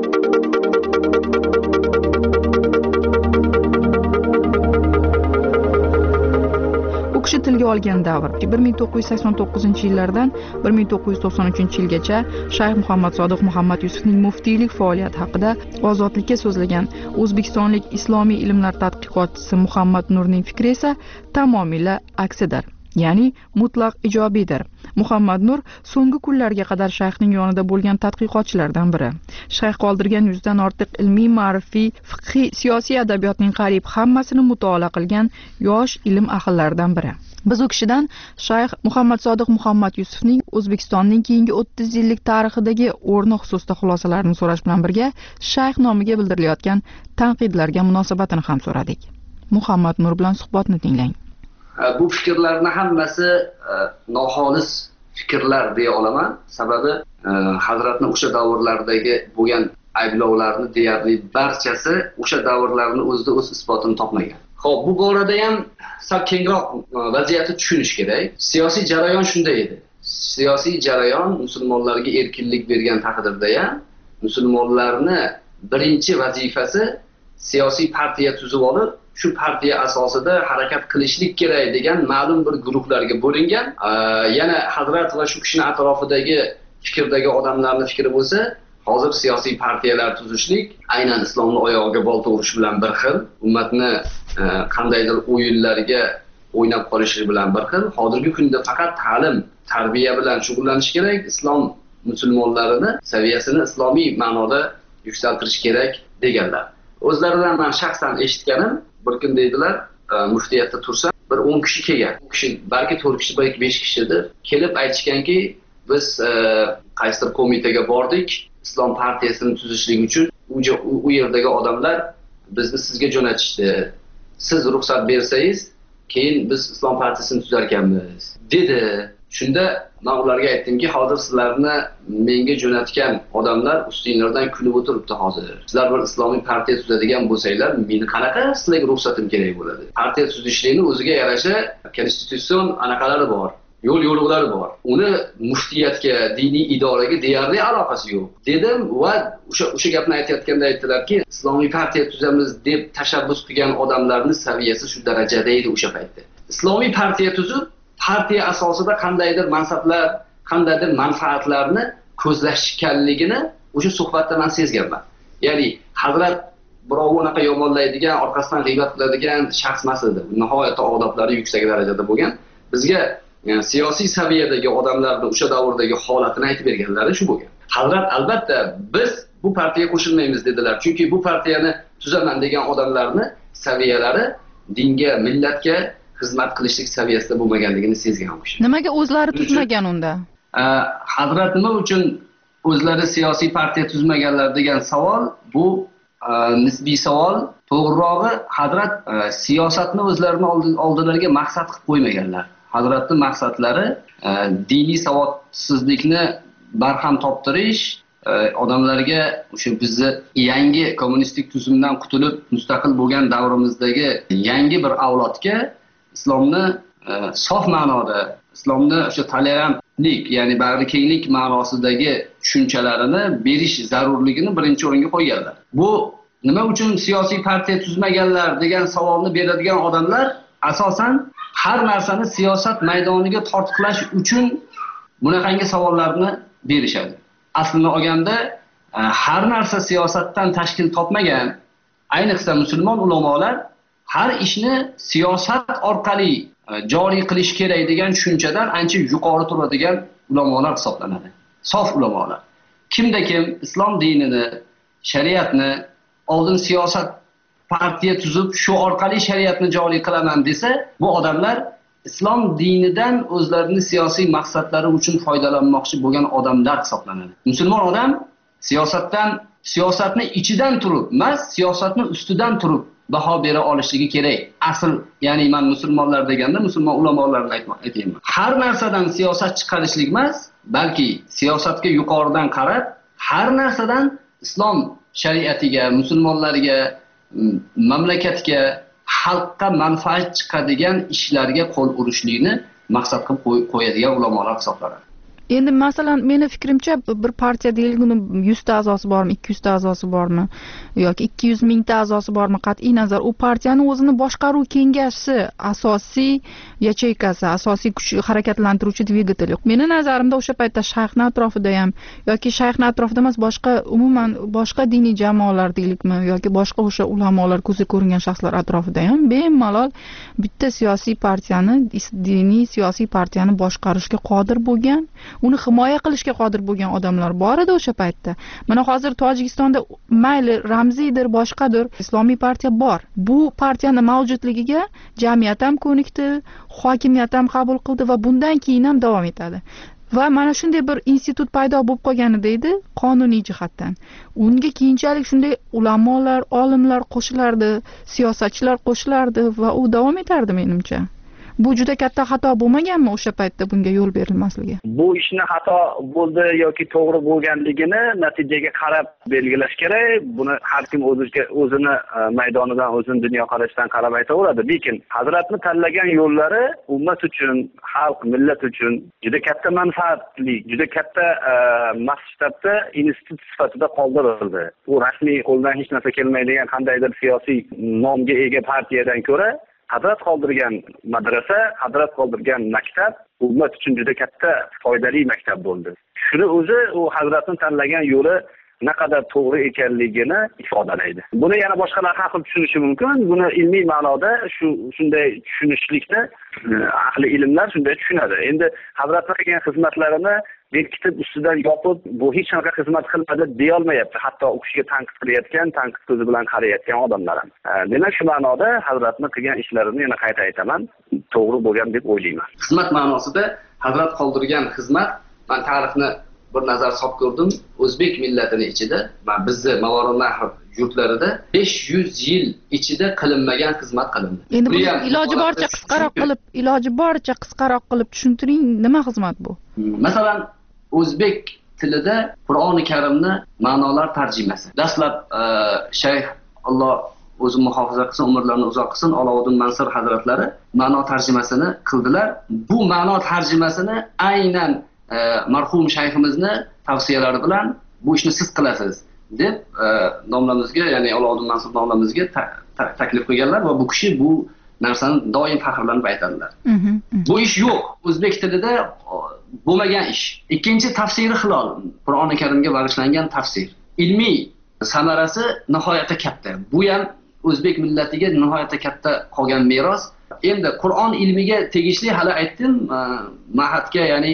Kishi tilga olgan davr bir ming to'qqiz yuz sakson to'qqizinchi yillardan bir ming to'qqiz yuz to'qson uchinchi yilgacha Shayx Muhammad Sodiq Muhammad Yusufning muftiylik faoliyati haqida Ozodlikka so'zlagan o'zbekistonlik islomiy ilmlar tadqiqotchisi Muhammad Nurning fikri esa tamomila aksidir. Ya'ni mutlaq ijobiydir. Muhammad Nur so'nggi kunlarga qadar shayxning yonida bo'lgan tadqiqotchilardan biri. Shayx qoldirgan yuzdan ortiq ilmiy, ma'rifiy, fiqhiy, siyosiy adabiyotning qariyb hammasini mutolaa qilgan yosh ilm ahllaridan biri. Biz u kishidan Shayx Muhammad Sodiq Muhammad Yusufning O'zbekistonning keyingi o'ttiz yillik tarixidagi o'rni xususida xulosalarini so'rash bilan birga shayx nomiga bildirilayotgan tanqidlarga munosabatini ham so'radik. Muhammad Nur bilan suhbatni tinglang. Bu fikrlarni hammasi noxolis fikrlar deya olaman. Sababi Hazratning o'sha davrlardagi bo'lgan ayblovlarni deyarli barchasi o'sha davrlarni o'zida o'z isbotini topmagan. Xo'p, bu borada ham sal kengroq vaziyatni tushunish kerak. Siyosiy jarayon shunday edi. Siyosiy jarayon musulmonlarga erkinlik bergan taqdirda ham musulmonlarni birinchi vazifasi siyosiy partiya tuzib olib, shu partiya asosida harakat qilishlik kerak degan ma'lum bir guruhlarga bo'lingan. Yana Hazrat va shu kishining atrofidagi fikrdagi odamlarning fikri bo'lsa, hozir siyosiy partiyalar tuzishlik aynan islomni oyog'iga bolta urish bilan bir xil, ummatni qandaydir o'yinlarga o'ynab qolishi bilan bir xil. Hozirgi kunda faqat ta'lim, tarbiya bilan shug'ullanish kerak, islom musulmonlarini saviyasini islomiy ma'noda yuksaltirish kerak deganlar. O'zlaridan men shaxsan eshitganim, bir kun deydilar, muftiyatda tursa, bir o'n kishi kelgan. U kishi balki to'rt kishi, balki besh kishidir. Kelib aytishganki, biz qaysidir qo'mitaga bordik, islom partiyasini tuzishlik uchun u yerdagi odamlar bizni sizga jo'natishdi. Siz ruxsat bersangiz, keyin biz islom partiyasini tuzar ekanmiz dedi. Shunda men ularga aytdimki, hozir sizlarni menga jo'natgan odamlar ustinglardan kulib o'tiribdi hozir. Sizlar bir islomiy partiya tuzadigan bo'lsanglar, meni qanaqa sizlarga ruxsatim kerak bo'ladi? Partiya tuzishlikni o'ziga yarasha konstitutsion anaqalari bor. Yo'l yo'riqlari bor. Uni muftiyatga, diniy idoraga deyarli aloqasi yo'q. Dedim va o'sha o'sha gapni aytayotganda aytdilarki, islomiy partiya tuzamiz deb tashabbus qilgan odamlarning saviyasi shu darajada edi o'sha paytda. Islomiy partiya tuzib, partiya asosida qandaydir mansablar, qandaydir manfaatlarni ko'zlashganligini o'sha suhbatda men sezganman. Ya'ni Hazrat birovni unaqa yomonlaydigan, orqasidan g'iybat qiladigan shaxs emas edi. Nihoyatda odoblari yuksak darajada bo'lgan. Bizga yani siyosiy saviyadagi odamlarning o'sha davrdagi holatini aytib berganlari shu bo'lgan. Hazrat albatta biz bu partiyaga qo'shilmaymiz dedilar. Chunki bu partiyani tuzaman degan odamlarni saviyalari dinga, millatga xizmat qilishlik saviyasida bo'lmaganligini sezgan o'sha. Nimaga o'zlari tuzmagan unda? Hazrat nima uchun o'zlari siyosiy partiya tuzmaganlar degan savol bu nisbiy savol. To'g'rirog'i Hazrat siyosatni o'zlarining oldilariga maqsad qilib qo'ymaganlar. Hazratning maqsadlari diniy savodsizlikni barham toptirish, odamlarga o'sha bizni yangi kommunistik tuzumdan qutulib mustaqil bo'lgan davrimizdagi yangi bir avlodga islomni sof ma'noda, islomni o'sha tolerantlik, ya'ni bag'rikenglik ma'nosidagi tushunchalarini berish zarurligini birinchi o'ringa qo'yganlar. Bu nima uchun siyosiy partiya tuzmaganlar degan savolni beradigan odamlar asosan har narsani siyosat maydoniga tortiqlash uchun bunaqangi savollarni berishadi. Aslini olganda har narsa siyosatdan tashkil topmagan, ayniqsa musulmon ulamolar har ishni siyosat orqali joriy qilish kerak degan tushunchadan ancha yuqori turadigan ulamolar hisoblanadi. Sof ulamolar. Kimda kim islom dinini, shariatni oldin siyosat partiya tuzib shu orqali shariatni joriy qilaman desa, bu odamlar islom dinidan o'zlarining siyosiy maqsadlari uchun foydalanmoqchi bo'lgan odamlar hisoblanadi. Musulmon odam siyosatdan, siyosatni ichidan turib emas, siyosatni ustidan turib baho bera olishligi kerak. Asl, ya'ni men musulmonlar deganda musulmon ulamolarni aytayman. Har narsadan siyosat chiqarishlik emas, balki siyosatga yuqoridan qarab, har narsadan islom shariatiga, musulmonlarga, mamlakatga, xalqqa manfaat chiqadigan ishlarga qo'l urishlikni maqsad qilib qo'yadigan ulamolar hisoblanadi. Endi masalan meni fikrimcha bir partiya deylik, uni yuz ta a'zosi bormi, ikki yuz ta a'zosi bormi yoki ikki yuz ming ta a'zosi bormi, qat'iy nazar u partiyani o'zini boshqaruv kengashi, asosiy yacheykasi, asosiy kuch harakatlantiruvchi dvigatel yo'q. Meni nazarimda o'sha paytda shayxni atrofida ham yoki shayxni atrofida emas, boshqa umuman boshqa diniy jamoalar deylikmi yoki boshqa o'sha ulamolar, ko'zi ko'ringan shaxslar atrofida ham bemalol bitta siyosiy partiyani, diniy siyosiy partiyani boshqarishga qodir bo'lgan, uni himoya qilishga qodir bo'lgan odamlar bor edi o'sha paytda. Mana hozir Tojikistonda mayli ramziydir, boshqadir islomiy partiya bor. Bu partiyani mavjudligiga jamiyat ham ko'nikdi, hokimiyat ham qabul qildi va bundan keyin ham davom etadi. Va mana shunday bir institut paydo bo'lib qolganida edi qonuniy jihatdan. Unga keyinchalik shunday ulamolar, olimlar qo'shilardi, siyosatchilar qo'shilardi va u davom etardi menimcha. Bu juda katta xato bo'lmaganmi o'sha paytda bunga yo'l berilmasligi? Bu ishni xato bo'ldi yoki to'g'ri bo'lganligini natijaga qarab belgilash kerak. Buni har kim o'ziga o'zini maydonidan, o'zini dunyoqarashidan qarab aytaveradi. Lekin Hazratni tanlagan yo'llari ummat uchun, xalq, millat uchun juda katta manfaatli, juda katta masshtabda institut sifatida qoldirildi. U rasmiy qo'ldan hech narsa kelmaydigan qandaydir siyosiy nomga ega partiyadan ko'ra Hazrat qoldirgan madrasa, Hazrat qoldirgan maktab ummat uchun juda katta foydali maktab bo'ldi. Shuni o'zi u Hazratning tanlagan yo'li naqadar to'g'ri ekanligini ifodalaydi. Buni yana boshqalar har xil tushunishi mumkin. Buni ilmiy ma'noda shu shunday tushunishlikda ahli ilmlar shunday tushunadi. Endi Hazratning qilgan xizmatlarini bekitib ustidan yopib, bu hech qanaqa xizmat qilmadi deya olmayapti. Hatto u kishiga tanqid qilayotgan, tanqid ko'zi bilan qarayotgan odamlar ham. Demak, shu ma'noda Hazratning qilgan ishlarini yana qayta aytaman, to'g'ri bo'lgan deb o'ylayman. Xizmat ma'nosida Hazrat qoldirgan xizmat, men tarixni bir nazar solib ko'rdim, o'zbek millatini ichida, mana bizni Mavoronahr yurtlarida besh yuz yil ichida qilinmagan xizmat qilindi. Endi bu iloji boricha qisqaroq qilib, iloji boricha qisqaroq qilib tushuntiring, nima xizmat bu? Masalan, o'zbek tilida Qur'oni Karimni ma'nolar tarjimasi. Dastlab Shayx Alloh o'zi muhofaza qilsin, umrlarini uzoq qilsin, Olovuddin Mansur hazratlari ma'no tarjimasini qildilar. Bu ma'no tarjimasini aynan e, marhum shayximizni tavsiyalari bilan bu ishni siz qilasiz deb e, nomlamizga, ya'ni Olovuddin Mansur nomlamizga ta, ta, taklif qilganlar va bu kishi bu narsani doim faxrlanib aytadilar. Bu ish yo'q, o'zbek tilida bo'lmagan ish. Ikkinchi tafsiri hilol, Qur'oni Karimga bag'ishlangan tafsir. Ilmiy samarasi nihoyatda katta. Bu ham o'zbek millatiga nihoyatda katta qolgan meros. Endi Qur'on ilmiga tegishli hali aytdim, ma'hadga, ya'ni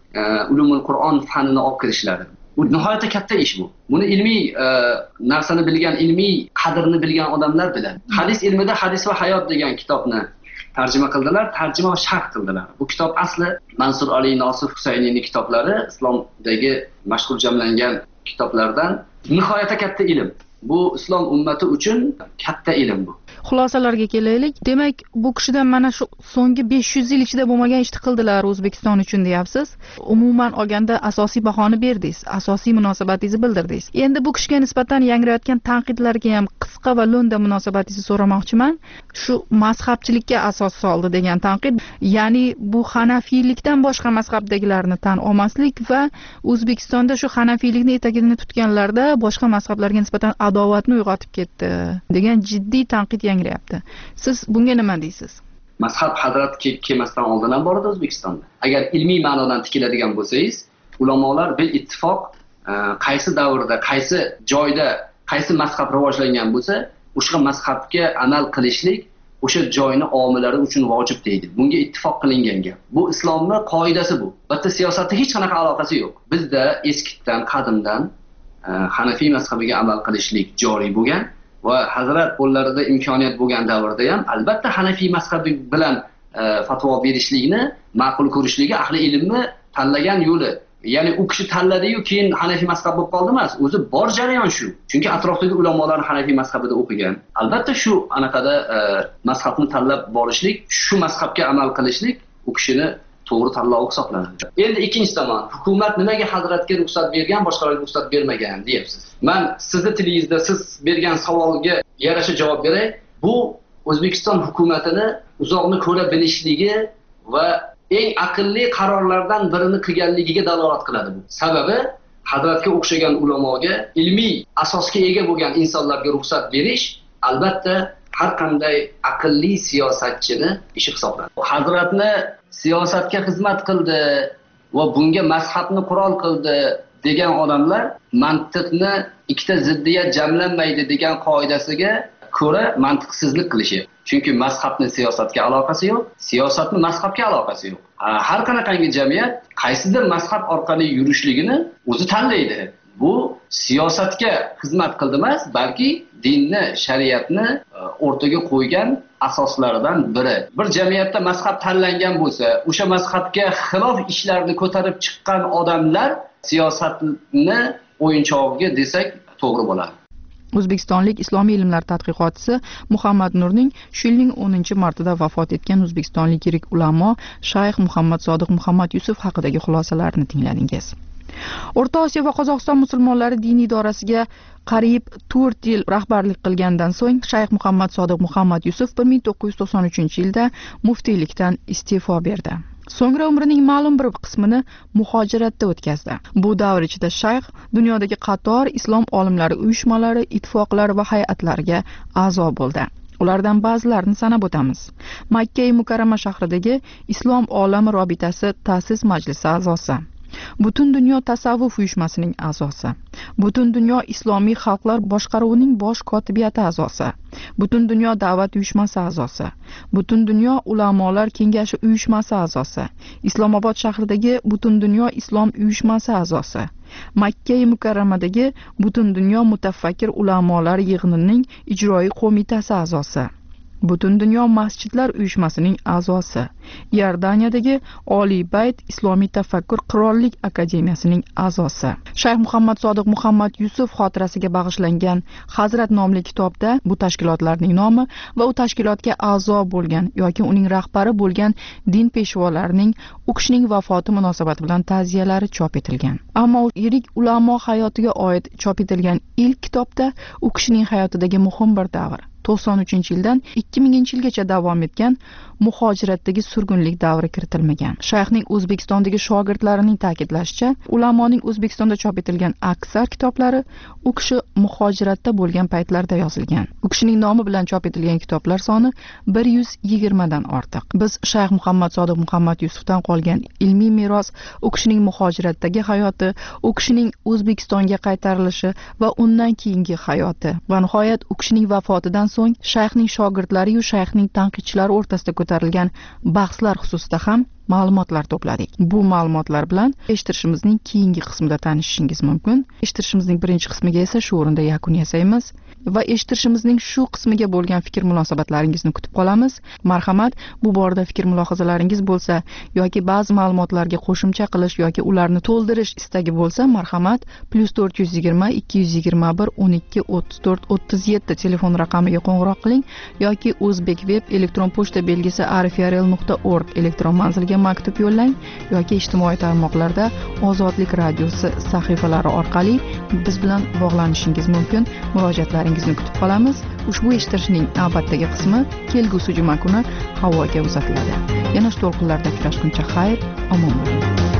ulumul Qur'on fanini olib kirishlari. Bu nihoyatda katta ish bu. Buni ilmiy narsani bilgan, ilmiy qadrini bilgan odamlar biladi. Hadis ilmida Hadis va hayot degan kitobni tarjima qildilar, tarjima va sharh qildilar. Bu kitob asli Mansur Ali Nosif Husayniyning kitoblari, islomdagi mashhur jamlangan kitoblardan. Nihoyatda katta ilm. Bu islom ummati uchun katta ilm bu. Xulosalarga kelaylik. Demak, bu kishidan mana shu so'nggi besh yuz yil ichida bo'lmagan ishni qildilar O'zbekiston uchun deyapsiz. Umuman olganda asosiy bahoni berdingiz, asosiy munosabatingizni bildirdingiz. Endi bu kishiga nisbatan yangrayotgan tanqidlarga ham qisqa va lo'nda munosabatingizni so'ramoqchiman. Shu mazhabchilikka asos soldi degan tanqid, ya'ni bu hanafiylikdan boshqa mazhabdagilarni tan olmaslik va O'zbekistonda shu hanafiylikni etagini tutganlarda boshqa mazhablarga nisbatan adovatni uyg'otib ketdi degan jiddiy tanqid yangrayapti. Siz bunga nima deysiz? Mazhab hazrat kelmasdan oldin ham bor edi O'zbekistonda. Agar ilmiy ma'nodan tikiladigan bo'lsangiz, ulamolar bil ittifoq qaysi davrda, qaysi joyda, qaysi mazhab rivojlangan bo'lsa, o'sha mazhabga amal qilishlik o'sha joyni omillari uchun vojib deydi. Bunga ittifoq qilingan gap. Bu islomning qoidasi bu. Bitta siyosatda hech qanaqa aloqasi yo'q. Bizda eskitdan, qadimdan Hanafiy mazhabiga amal qilishlik joriy bo'lgan va hazrat qo'llarida imkoniyat bo'lgan davrda ham albatta Hanafiy mazhabi bilan e, fatvo berishlikni ma'qul ko'rishligi ahli ilmni tanlagan yo'li. Ya'ni u kishi tanladi-yu, keyin Hanafiy mazhab bo'lib qoldi emas, o'zi bor jarayon shu. Chunki atrofdagi ulamolar Hanafiy mazhabida o'qigan. Albatta shu anaqada e, mazhabni tanlab borishlik, shu mazhabga amal qilishlik u kishini to'g'ri tanlov hisoblanadi. Endi ikkinchi tomon, hukumat nimaga hazratga ruxsat bergan, boshqalarga ruxsat bermagan deyapsiz. Men sizni tilingizda siz bergan savolga yarasha javob beray. Bu O'zbekiston hukumatini uzoqni ko'ra bilishligi va eng aqlli qarorlardan birini qilganligiga dalolat qiladi bu. Sababi hazratga o'xshagan ulamoga, ilmiy asosga ega bo'lgan insonlarga ruxsat berish albatta har qanday aqlli siyosatchini ishi hisoblanadi. Hazratni siyosatga xizmat qildi va bunga mazhabni qurol qildi degan odamlar mantiqni ikkita ziddiyat jamlanmaydi degan qoidasiga ko'ra mantiqsizlik qilishyapti. Chunki mazhabni siyosatga aloqasi yo'q, siyosatni mazhabga aloqasi yo'q. Har qanaqangi jamiyat qaysidir mazhab orqali yurishligini o'zi tanlaydi. Bu siyosatga xizmat qildi emas, balki dinni, shariatni o'rtaga qo'ygan asoslaridan biri. Bir jamiyatda mazhab tanlangan bo'lsa, o'sha mazhabga xilof ishlarni ko'tarib chiqqan odamlar siyosatni o'yinchog'iga desak to'g'ri bo'ladi. O'zbekistonlik islomiy ilmlar tadqiqotchisi Muhammad Nurning shu yilning o'ninchi martida vafot etgan o'zbekistonlik yirik ulamo Shayx Muhammad Sodiq Muhammad Yusuf haqidagi xulosalarini tingladingiz. O'rta Osiyo va Qozog'iston musulmonlari diniy idorasiga qariyb to'rt yil rahbarlik qilgandan so'ng Shayx Muhammad Sodiq Muhammad Yusuf bir ming to'qqiz yuz to'qson uchinchi yilda muftiylikdan iste'fo berdi. So'ngra umrining ma'lum bir qismini muhojiratda o'tkazdi. Bu davr ichida shayx dunyodagi qator islom olimlari uyushmalari, ittifoqlar va hay'atlariga a'zo bo'ldi. Ulardan ba'zilarini sanab o'tamiz. Makka-i Mukarrama shahridagi Islom olami robitasi ta'sis majlisi a'zosi. Butun dunyo tasavvuf uyushmasining a'zosi. Butun dunyo islomiy xalqlar boshqaruvining bosh kotibiyati a'zosi. Butun dunyo da'vat uyushmasi a'zosi. Butun dunyo ulamolar kengashi uyushmasi a'zosi. Islomobod shahridagi Butun dunyo islom uyushmasi a'zosi. Makka-i Mukarramadagi Butun dunyo mutafakkir ulamolar yig'inining ijroiy qo'mitasi a'zosi. Butun dunyo masjidlar uyushmasining a'zosi, Iordaniyadagi Oliy Bayt Islomiy tafakkur qirollik akademiyasining a'zosi. Shayx Muhammad Sodiq Muhammad Yusuf xotirasiga bag'ishlangan Hazrat nomli kitobda bu tashkilotlarning nomi va u tashkilotga a'zo bo'lgan yoki uning rahbari bo'lgan din peshvolarining u kishining vafoti munosabati bilan ta'ziyalari chop etilgan. Ammo yirik ulamo hayotiga oid chop etilgan ilk kitobda u kishining hayotidagi muhim bir davr to'qson uchinchi yildan ikki minginchi yilgacha davom etgan muhojiratdagi surgunlik davri kiritilmagan. Shayxning O'zbekistondagi shogirdlarining ta'kidlashicha, ulamoning O'zbekistonda chop etilgan aksar kitoblari u kishi muhojiratda bo'lgan paytlarda yozilgan. U kishining nomi bilan chop etilgan kitoblar soni bir yuz yigirma dan ortiq. Biz Shayx Muhammad Sodiq Muhammad Yusufdan qolgan ilmiy meros, u kishining muhojiratdagi hayoti, u kishining O'zbekistonga qaytarilishi va undan keyingi hayoti va nihoyat u kishining vafotidan so'ng shayxning shogirdlari va shayxning tanqidchilari o'rtasida ko'tarilgan bahslar xususida ham ma'lumotlar to'pladik. Bu ma'lumotlar bilan eshittirishimizning keyingi qismida tanishishingiz mumkin. Eshittirishimizning birinchi qismiga esa shu o'rinda yakun yasaymiz va eshittirishimizning shu qismiga bo'lgan fikr munosabatlaringizni kutib qolamiz. Marhamat, bu borada fikr mulohazalaringiz bo'lsa yoki ba'zi ma'lumotlarga qo'shimcha qilish yoki ularni to'ldirish istagi bo'lsa, marhamat plus to'rt yuz yigirma ikki yuz yigirma bir o'n ikki o'ttiz to'rt o'ttiz yetti telefon raqamiga qo'ng'iroq qiling yoki O'zbek web elektron pochta belgisi arifrl nuqta org elektron manzilga maktub yo'llang yoki ijtimoiy tarmoqlarda Ozodlik radiosi sahifalari orqali biz bilan bog'lanishingiz mumkin. Murojaatlaringizni kutib qolamiz. Ushbu eshittirishning navbatdagi qismi kelgusi juma kuni havoga uzatiladi. Yana shu to'lqinlarda uchrashguncha xayr, omon bo'ling.